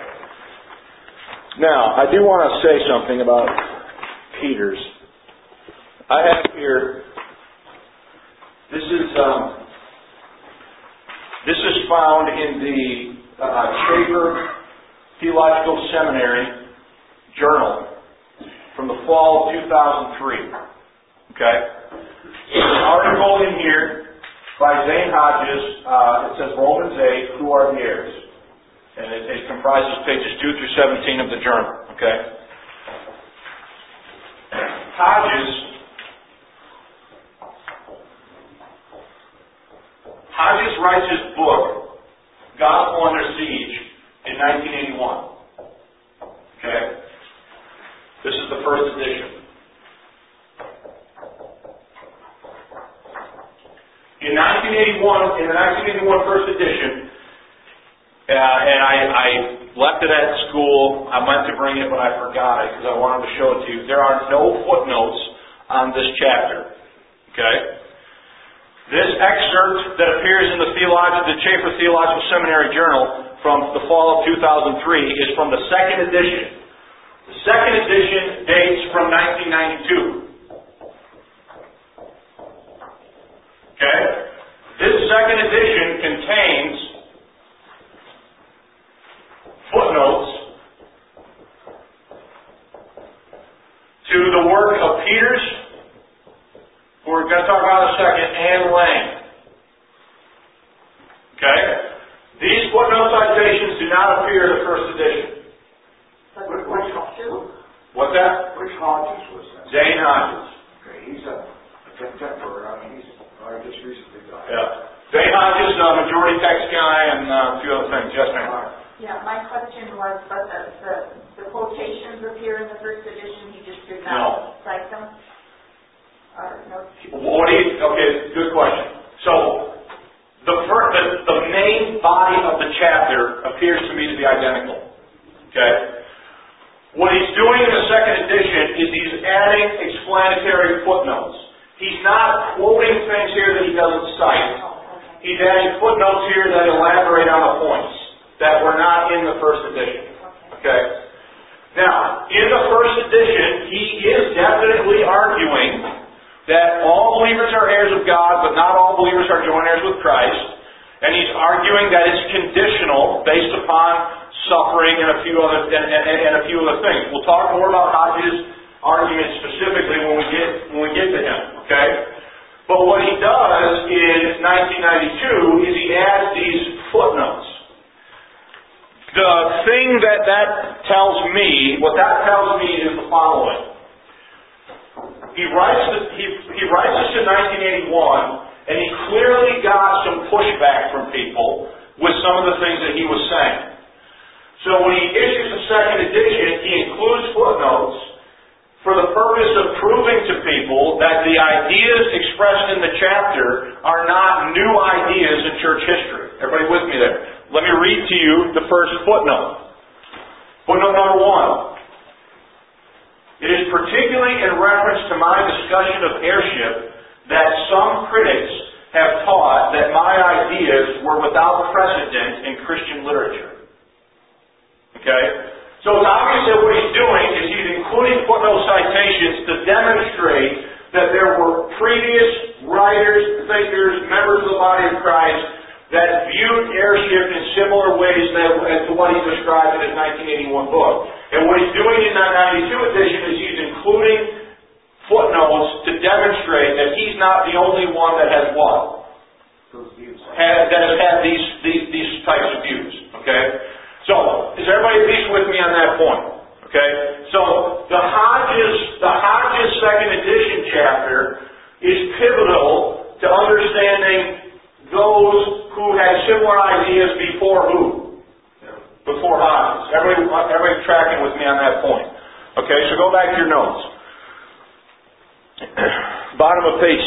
Now, I do want to say something about Peter's. I have here, this is found in the Chafer Theological Seminary Journal from the fall of 2003. Okay? There's an article in here by Zane Hodges. It says Romans 8, who are the heirs? And it comprises pages 2 through 17 of the journal. Okay? Hodges writes his book, Gospel Under Siege, in 1981. Okay? This is the first edition. In the 1981 first edition, and I left it at school. I meant to bring it, but I forgot it because I wanted to show it to you. There are no footnotes on this chapter. Okay? This excerpt that appears in the Chafer Theological Seminary Journal from the fall of 2003 is from the second edition. The second edition dates from 1992. Okay? This second edition contains footnotes to the work of Peters, who we're going to talk about in a second, and Lang. Okay? These footnote citations do not appear in the first edition. What's that? Which Hodges was that? Zane Hodges. Okay, he's a contemporary. He's just recently died. Yeah. Zane Hodges, majority text guy, and a few other things. Yes, ma'am. Yeah, my question was, but the quotations appear in the first edition, he just did not cite them? Or no? Okay, good question. So, the main body of the chapter appears to me to be identical. Okay? What he's doing in the second edition is he's adding explanatory footnotes. He's not quoting things here that he doesn't cite. He's adding footnotes here that elaborate on the points that were not in the first edition. Okay? Now, in the first edition, he is definitely arguing that all believers are heirs of God, but not all believers are joint heirs with Christ. And he's arguing that it's conditional based upon suffering and a few other things. We'll talk more about Hodges' argument specifically when we get to him. Okay? But what he does in 1992 is he adds these footnotes. The thing that tells me, what that tells me is the following. He writes this in 1981, and he clearly got some pushback from people with some of the things that he was saying. So when he issues the second edition, he includes footnotes for the purpose of proving to people that the ideas expressed in the chapter are not new ideas in church history. Everybody with me there? Let me read to you the first footnote. Footnote number 1. It is particularly in reference to my discussion of heirship that some critics have taught that my ideas were without precedent in Christian literature. Okay? So it's obvious that what he's doing is he's including footnote citations to demonstrate that there were previous writers, thinkers, members of the body of Christ that viewed heirship in similar ways as to what he described in his 1981 book. And what he's doing in that 92 edition is he's including footnotes to demonstrate that he's not the only one that has what? That has had these types of views. Okay? So, is everybody at least with me on that point? Okay? So, the Hodges second edition chapter is pivotal to understanding those who had similar ideas before who? Before Hodges. Everybody tracking with me on that point. Okay, so go back to your notes. Bottom of page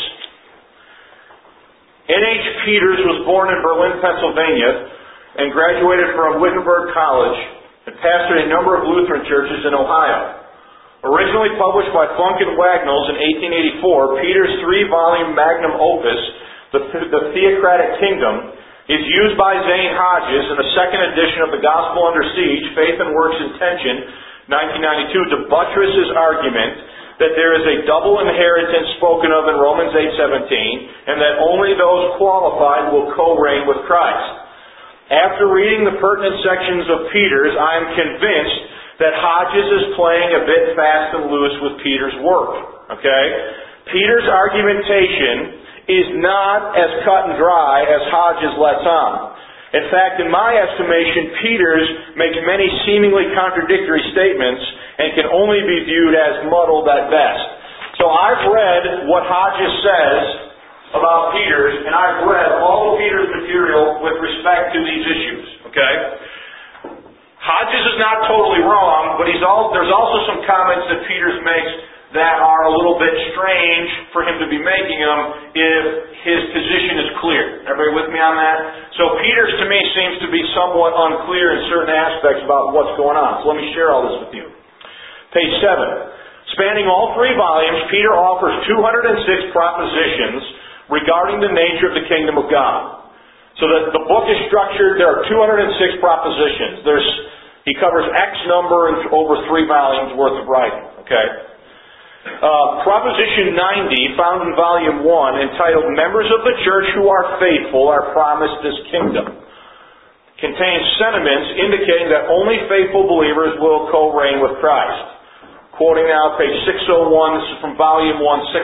6. N.H. Peters was born in Berlin, Pennsylvania, and graduated from Wittenberg College and pastored a number of Lutheran churches in Ohio. Originally published by Funk and Wagnalls in 1884, Peters' 3-volume magnum opus, The Theocratic Kingdom, is used by Zane Hodges in the second edition of The Gospel Under Siege, Faith and Works in Tension, 1992, to buttress his argument that there is a double inheritance spoken of in Romans 8:17, and that only those qualified will co-reign with Christ. After reading the pertinent sections of Peters, I am convinced that Hodges is playing a bit fast and loose with Peters' work. Okay? Peters' argumentation is not as cut and dry as Hodges lets on. In fact, in my estimation, Peters makes many seemingly contradictory statements and can only be viewed as muddled at best. So I've read what Hodges says about Peters, and I've read all of Peters' material with respect to these issues. Okay? Hodges is not totally wrong, but there's also some comments that Peters makes that are a little bit strange for him to be making them if his position is clear. Everybody with me on that? So Peters, to me, seems to be somewhat unclear in certain aspects about what's going on. So let me share all this with you. Page 7. Spanning all 3 volumes, Peter offers 206 propositions regarding the nature of the kingdom of God. So that the book is structured, there are 206 propositions. He covers X number and over 3 volumes worth of writing. Okay? Proposition 90, found in Volume 1, entitled Members of the Church Who Are Faithful Are Promised This Kingdom, contains sentiments indicating that only faithful believers will co-reign with Christ. Quoting now page 601, this is from Volume 1,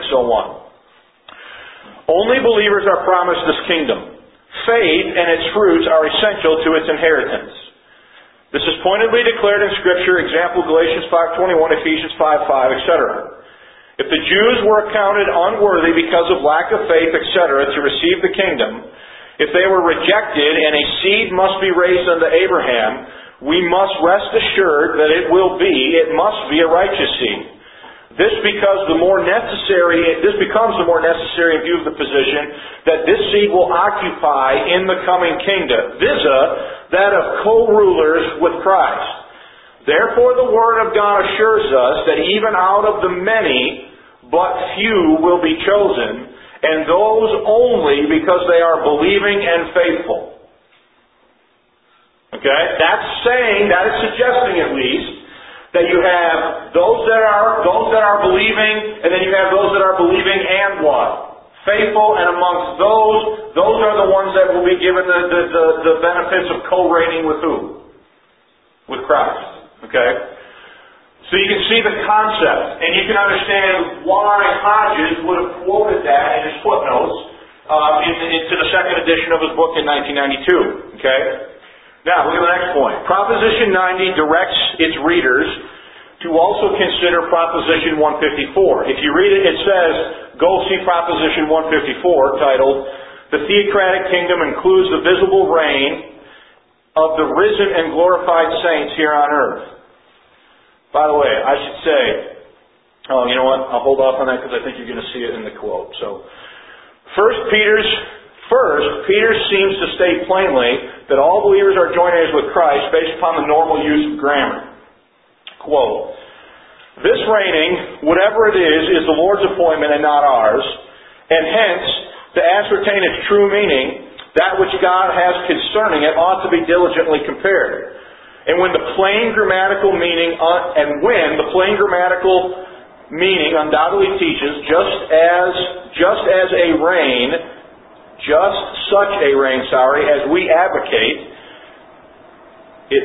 601. Only believers are promised this kingdom. Faith and its fruits are essential to its inheritance. This is pointedly declared in Scripture, example Galatians 5:21, Ephesians 5:5, etc. If the Jews were accounted unworthy because of lack of faith, etc., to receive the kingdom, if they were rejected and a seed must be raised unto Abraham, we must rest assured that it must be a righteous seed. This becomes the more necessary in view of the position that this seed will occupy in the coming kingdom, that of co-rulers with Christ. Therefore the Word of God assures us that even out of the many, but few will be chosen, and those only because they are believing and faithful. Okay? That is suggesting at least, that you have those that are believing, and then you have those that are believing and what? Faithful, and amongst those are the ones that will be given the benefits of co-reigning with who? With Christ. Okay? So you can see the concept, and you can understand why Hodges would have quoted that in his footnotes into the second edition of his book in 1992. Okay? Now, look at the next point. Proposition 90 directs its readers to also consider Proposition 154. If you read it, it says, go see Proposition 154, titled, The Theocratic Kingdom Includes the Visible Reign of the Risen and Glorified Saints Here on Earth. By the way, I should say, you know what, I'll hold off on that because I think you're going to see it in the quote. So, First, Peter seems to state plainly that all believers are joint heirs with Christ based upon the normal use of grammar. Quote, this reigning, whatever it is the Lord's appointment and not ours, and hence, to ascertain its true meaning, that which God has concerning it ought to be diligently compared. And when the plain grammatical meaning undoubtedly teaches, just such a reign, as we advocate, it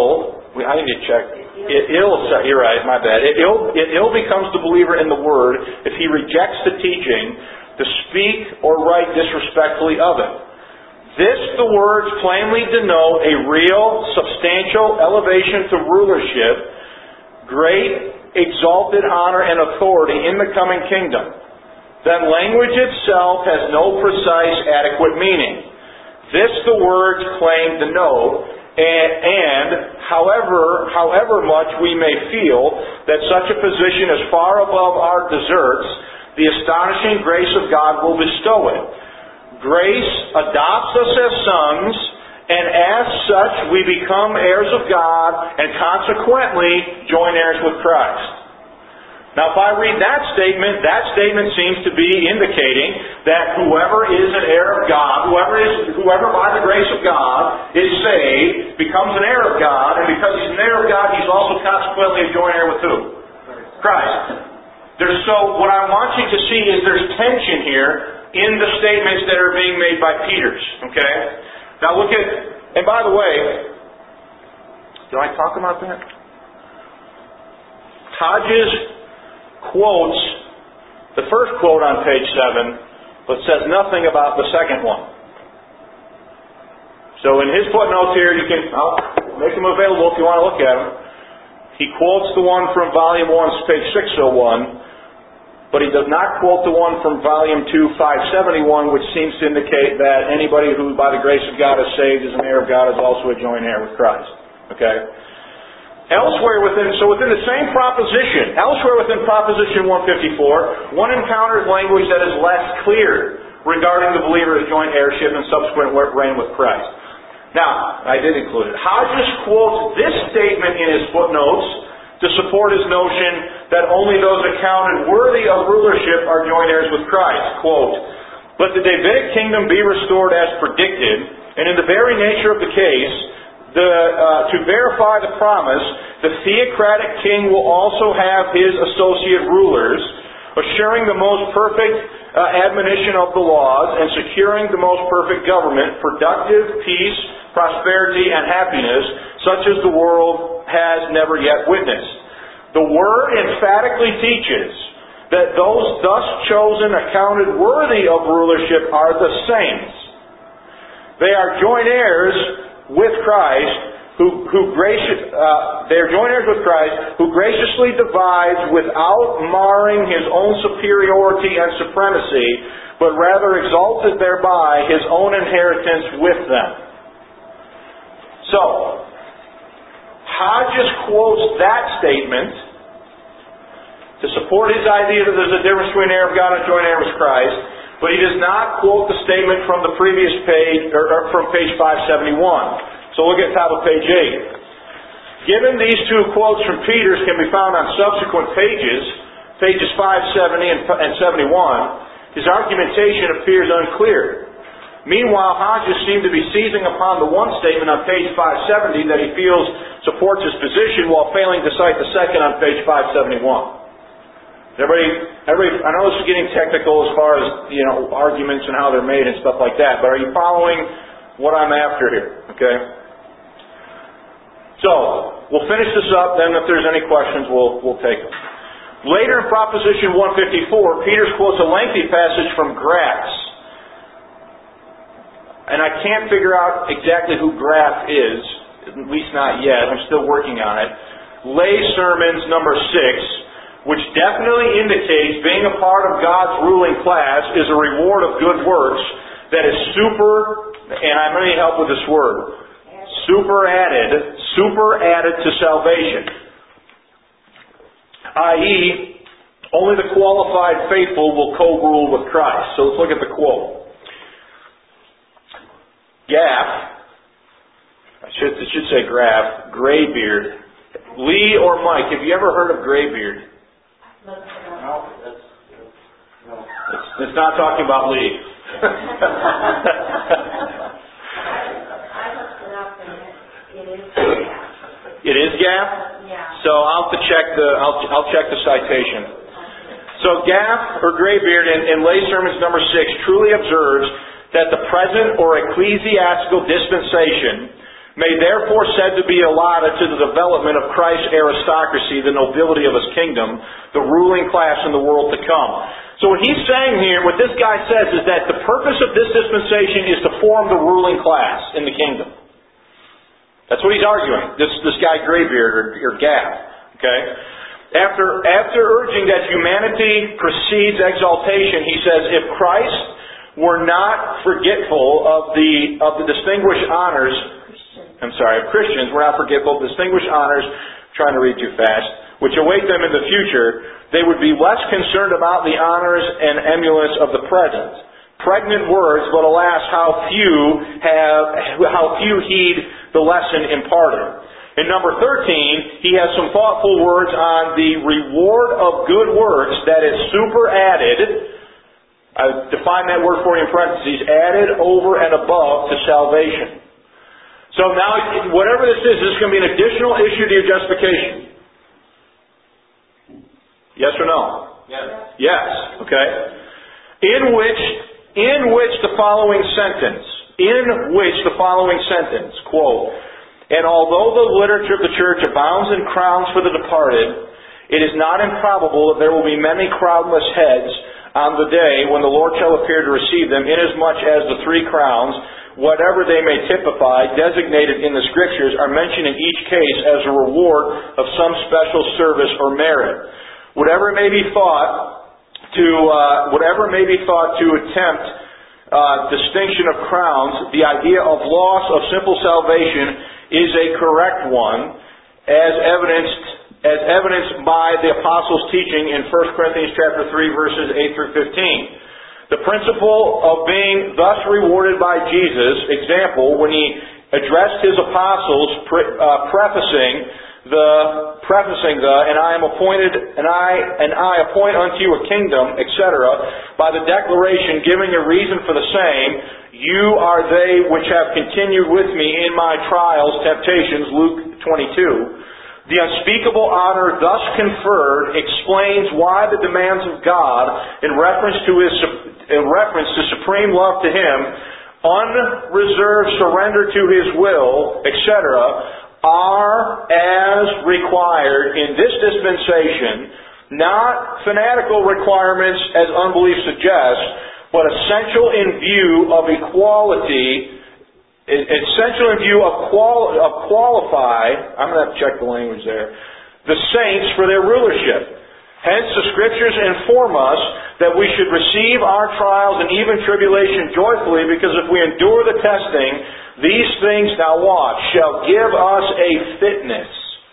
ill becomes the believer in the Word if he rejects the teaching to speak or write disrespectfully of it. This, the words plainly denote a real, substantial elevation to rulership, great, exalted honor and authority in the coming kingdom. Then language itself has no precise, adequate meaning. This the words claim to know, and however much we may feel that such a position is far above our deserts, the astonishing grace of God will bestow it. Grace adopts us as sons, and as such we become heirs of God, and consequently joint heirs with Christ. Now, if I read that statement seems to be indicating that whoever is an heir of God, whoever by the grace of God is saved, becomes an heir of God, and because he's an heir of God, he's also consequently a joint heir with who? Christ. So what I want you to see is there's tension here in the statements that are being made by Peter. Okay? Now look at, and by the way, did I talk about that? Hodges quotes the first quote on page 7, but says nothing about the second one. So in his footnotes here, I'll make them available if you want to look at them. He quotes the one from Volume 1, page 601, but he does not quote the one from Volume 2, 571, which seems to indicate that anybody who by the grace of God is saved is an heir of God is also a joint heir with Christ. Okay? Elsewhere within the same proposition, within Proposition 154, one encounters language that is less clear regarding the believer's joint heirship and subsequent reign with Christ. Now, I did include it. Hodges quotes this statement in his footnotes to support his notion that only those accounted worthy of rulership are joint heirs with Christ. Quote, Let the Davidic kingdom be restored as predicted, and in the very nature of the case, to verify the promise, the theocratic king will also have his associate rulers, assuring the most perfect admonition of the laws and securing the most perfect government, productive peace, prosperity, and happiness, such as the world has never yet witnessed. The Word emphatically teaches that those thus chosen, accounted worthy of rulership, are the saints. They are joint heirs with Christ, who graciously divides without marring His own superiority and supremacy, but rather exalted thereby His own inheritance with them. So, Hodges quotes that statement to support his idea that there's a difference between heir of God and joint heir with Christ, but he does not quote the statement from the previous page, or from page 571. So look at top of page 8. Given these two quotes from Peter's can be found on subsequent pages 570 and 71, his argumentation appears unclear. Meanwhile, Hodges seemed to be seizing upon the one statement on page 570 that he feels supports his position while failing to cite the second on page 571. Everybody, I know this is getting technical as far as, arguments and how they're made and stuff like that, but are you following what I'm after here? Okay? So, we'll finish this up, then if there's any questions, we'll take them. Later in Proposition 154, Peters quotes a lengthy passage from Graff's. And I can't figure out exactly who Graff is, at least not yet. I'm still working on it. Lay Sermons number 6, which definitely indicates being a part of God's ruling class is a reward of good works that is and I'm going to need help with this word, super added to salvation. I.e., only the qualified faithful will co-rule with Christ. So let's look at the quote. Gaff, it should say Graff, Graybeard. Lee or Mike, have you ever heard of Graybeard? No. It's not talking about Lee. I looked it up and it is Gaff. It is Gaff? Yeah. So I'll have to check I'll check the citation. So Gaff or Graybeard in Lay Sermons number 6 truly observes that the present or ecclesiastical dispensation may therefore said to be allotted to the development of Christ's aristocracy, the nobility of His kingdom, the ruling class in the world to come. So what he's saying here, what this guy says, is that the purpose of this dispensation is to form the ruling class in the kingdom. That's what he's arguing, this guy Graybeard or Gaff. Okay? After urging that humanity precedes exaltation, he says, if Christ were not forgetful of the distinguished honors, if Christians were not forgetful of distinguished honors, trying to read too fast, which await them in the future, they would be less concerned about the honors and emulance of the present. Pregnant words, but alas, how few heed the lesson imparted. In number 13, he has some thoughtful words on the reward of good works that is superadded. I define that word for you in parentheses, added over and above to salvation. So now, whatever this is going to be an additional issue to your justification. Yes or no? Yes. Yes. Okay. In which the following sentence, quote, and although the literature of the church abounds in crowns for the departed, it is not improbable that there will be many crownless heads on the day when the Lord shall appear to receive them, inasmuch as the 3 crowns, whatever they may typify, designated in the Scriptures, are mentioned in each case as a reward of some special service or merit. Whatever may be thought to attempt distinction of crowns, the idea of loss of simple salvation is a correct one, as evidenced by the Apostles' teaching in 1 Corinthians chapter 3, verses 8 through 15. The principle of being thus rewarded by Jesus, example, when He addressed his apostles, prefacing the and I appoint unto you a kingdom, etc., by the declaration giving a reason for the same, you are they which have continued with me in my trials, temptations, Luke 22. The unspeakable honor thus conferred explains why the demands of God in reference to supreme love to Him, unreserved surrender to His will, etc., are as required in this dispensation, not fanatical requirements as unbelief suggests, but essential in view of equality, essential in view of qualify, I'm going to have to check the language there, the saints for their rulership. Hence the Scriptures inform us that we should receive our trials and even tribulation joyfully, because if we endure the testing, these things, now watch, shall give us a fitness.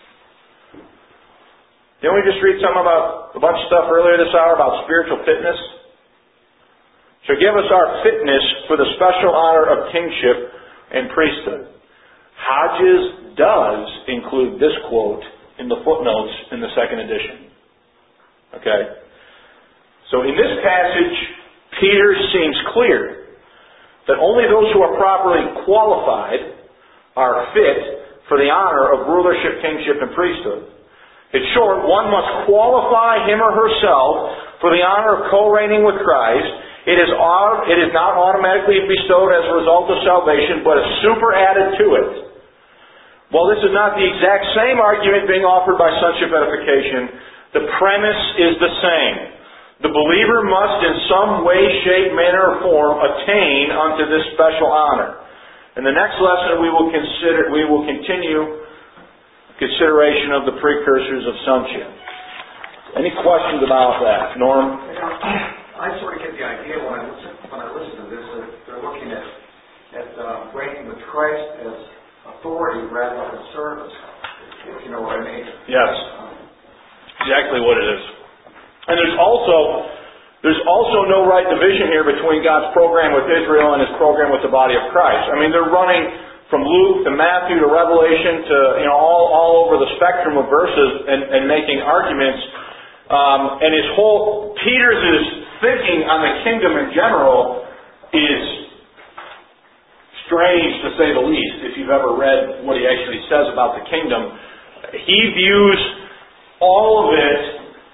Didn't we just read something about a bunch of stuff earlier this hour about spiritual fitness? Shall give us our fitness for the special honor of kingship and priesthood. Hodges does include this quote in the footnotes in the second edition. Okay? So in this passage, Peter seems clear that only those who are properly qualified are fit for the honor of rulership, kingship, and priesthood. In short, one must qualify him or herself for the honor of co-reigning with Christ. It is not automatically bestowed as a result of salvation, but is superadded to it. While this is not the exact same argument being offered by sonship edification, the premise is the same. The believer must in some way, shape, manner, or form attain unto this special honor. In the next lesson we will continue consideration of the precursors of sonship. Any questions about that? Norm? I sort of get the idea when I listen to this that they're looking at reigning with Christ as authority rather than service, if you know what I mean. Yes. Exactly what it is. And there's also no right division here between God's program with Israel and His program with the body of Christ. I mean, they're running from Luke to Matthew to Revelation to all over the spectrum of verses and making arguments. And Peter's thinking on the kingdom in general is strange to say the least. If you've ever read what he actually says about the kingdom, he views all of it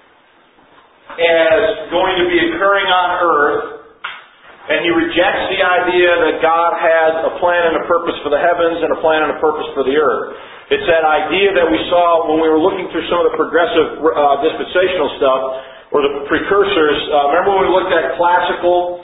as going to be occurring on earth, and he rejects the idea that God has a plan and a purpose for the heavens and a plan and a purpose for the earth. It's that idea that we saw when we were looking through some of the progressive dispensational stuff, or the precursors. Remember when we looked at classical,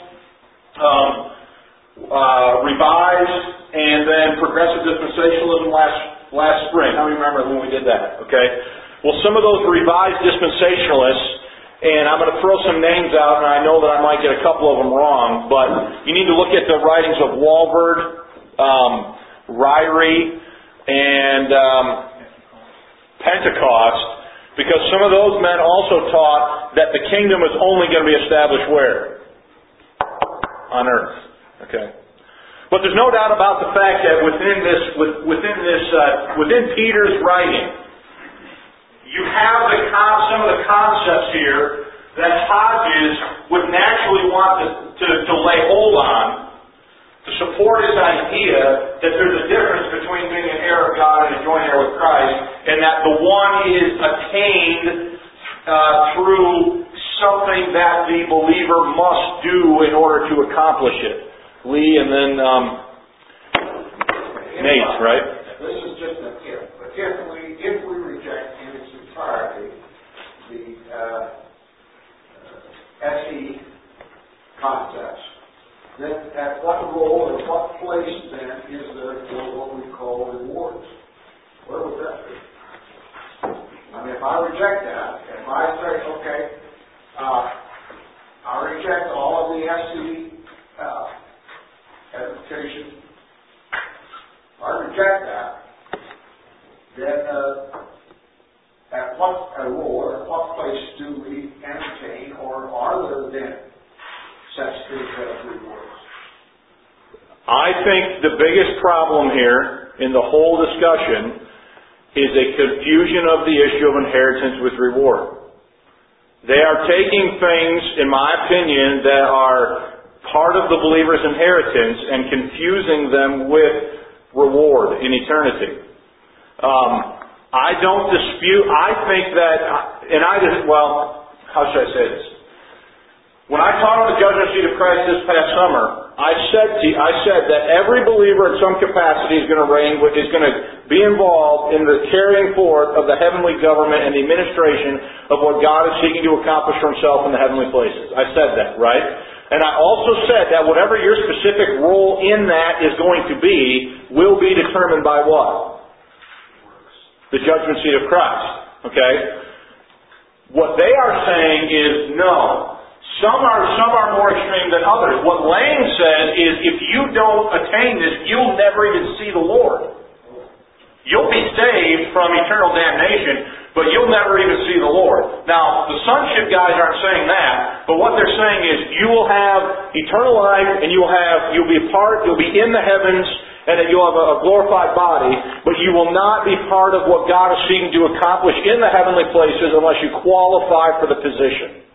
revised, and then progressive dispensationalism last spring? How many remember when we did that? Okay. Well, some of those revised dispensationalists, and I'm going to throw some names out, and I know that I might get a couple of them wrong, but you need to look at the writings of Walvoord, Ryrie, and Pentecost, because some of those men also taught that the kingdom is only going to be established where? On earth. Okay. But there's no doubt about the fact that within Peter's writing, you have some of the concepts here that Hodges would naturally want to lay hold on to support his idea that there's a difference between being an heir of God and a joint heir with Christ, and that the one is attained through something that the believer must do in order to accomplish it. Lee and then Nate, right? This is just an if. But if we reject in its entirety the SE concepts, then at what role or what place then is there for what we call rewards? Where would that be? I mean, if I reject that, if I say, okay, I reject all of the SE edification, I reject that, then at what role or at what place do we entertain, or are there then such things as rewards? I think the biggest problem here in the whole discussion is a confusion of the issue of inheritance with reward. They are taking things, in my opinion, that are part of the believer's inheritance and confusing them with reward in eternity. I don't dispute, I think that, how should I say this? When I taught on the judgment seat of Christ this past summer, I said that every believer in some capacity is going to be involved in the carrying forth of the heavenly government and the administration of what God is seeking to accomplish for Himself in the heavenly places. I said that, right? And I also said that whatever your specific role in that is going to be will be determined by what? The judgment seat of Christ. Okay? What they are saying is no. Some are more extreme than others. What Lang says is if you don't attain this, you'll never even see the Lord. You'll be saved from eternal damnation, but you'll never even see the Lord. Now, the sonship guys aren't saying that, but what they're saying is you will have eternal life and you'll be in the heavens, and that you'll have a glorified body, but you will not be part of what God is seeking to accomplish in the heavenly places unless you qualify for the position.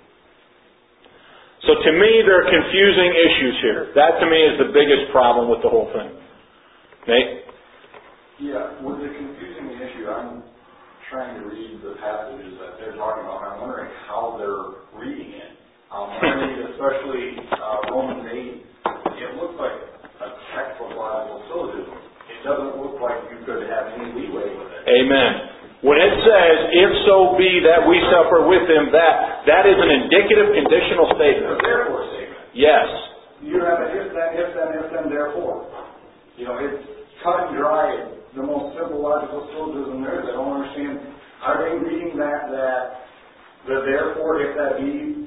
So to me, there are confusing issues here. That to me is the biggest problem with the whole thing. Nate? Yeah, with the confusing issue, I'm trying to read the passages that they're talking about. I'm wondering how they're reading it. Especially Romans 8, it looks like a textbook logical syllogism. It doesn't look like you could have any leeway with it. Amen. When it says, if so be that we suffer with Him, that is an indicative conditional statement. It's a therefore statement. Yes. You have an if then, therefore. It's cut and dry, the most simple logical syllogism there is. I don't understand. Are they reading that the therefore, if that be,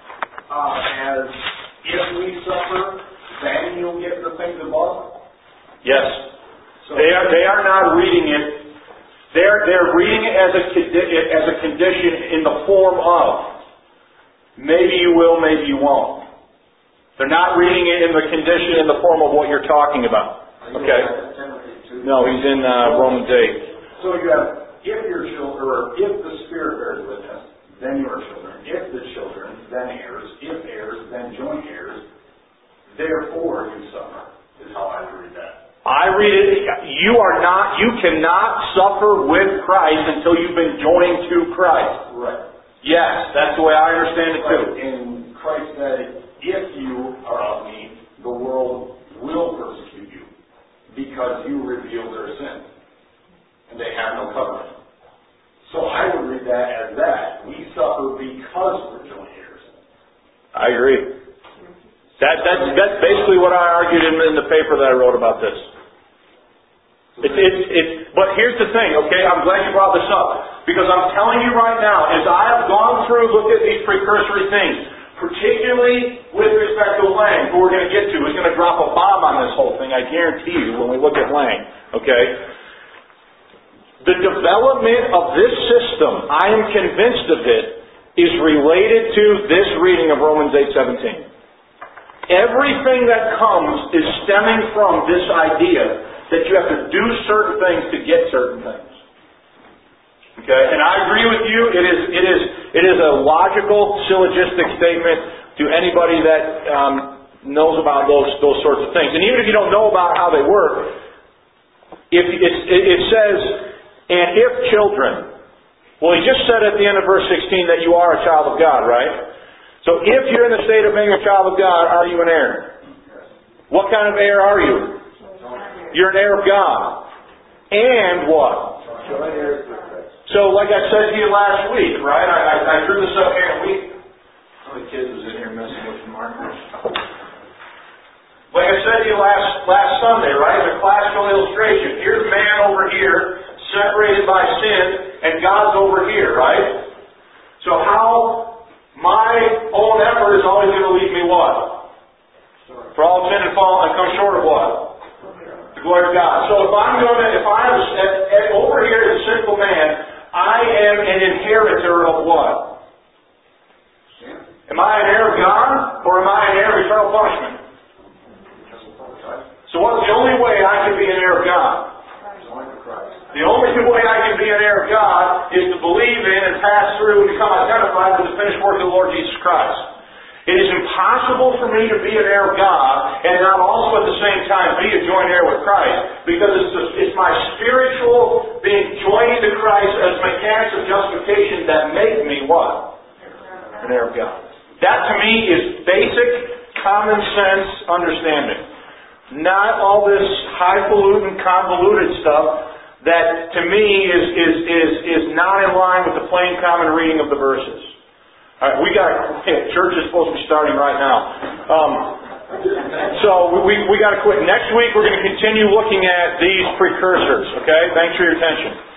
as if we suffer, then you'll get the things above? Yes. So they are not reading it. They're reading it as a condition in the form of maybe you will, maybe you won't. They're not reading it in the condition in the form of what you're talking about. Okay? No, he's in Romans 8. So you have if your children, or if the Spirit bears witness, then you are children. If the children, then heirs. If heirs, then joint heirs. Therefore you suffer, is how I read that. I read it, you cannot suffer with Christ until you've been joined to Christ. Right. Yes, that's the way I understand it too. And Christ said, if you are of me, the world will persecute you, because you reveal their sins. And they have no covenant. So I would read that as that. We suffer because we're joint heirs. I agree. That's basically what I argued in the paper that I wrote about this. But here's the thing, okay? I'm glad you brought this up. Because I'm telling you right now, as I have gone through, looked at these precursory things, particularly with respect to Lang, who we're going to get to, is going to drop a bomb on this whole thing, I guarantee you, when we look at Lang. Okay? The development of this system, I am convinced of it, is related to this reading of Romans 8:17. Everything that comes is stemming from this idea that you have to do certain things to get certain things. Okay? And I agree with you, it is a logical, syllogistic statement to anybody that knows about those sorts of things. And even if you don't know about how they work, it says, and if children. Well, he just said at the end of verse 16 that you are a child of God, right? So if you're in the state of being a child of God, are you an heir? What kind of heir are you? You're an heir of God. And what? So like I said to you last week, right? I drew this up here. How many kids was in here messing with the markers? Like I said to you last Sunday, right? As a classical illustration. Here's man over here, separated by sin, and God's over here, right? So how my own effort is always going to leave me what? For all sin and fall and come short of what? The glory of God. So if I'm over here as a sinful man, I am an inheritor of what? Am I an heir of God, or am I an heir of eternal punishment? So what's the only way I can be an heir of God? The only way I can be an heir of God is to believe in and pass through and become identified with the finished work of the Lord Jesus Christ. It is impossible for me to be an heir of God and not also at the same time be a joint heir with Christ, because it's my spiritual being joined to Christ as mechanics of justification that make me what? An heir of God. That to me is basic, common sense understanding. Not all this highfalutin, convoluted stuff that to me is not in line with the plain common reading of the verses. All right, church is supposed to be starting right now. So we got to quit. Next week we're going to continue looking at these precursors. Okay, thanks for your attention.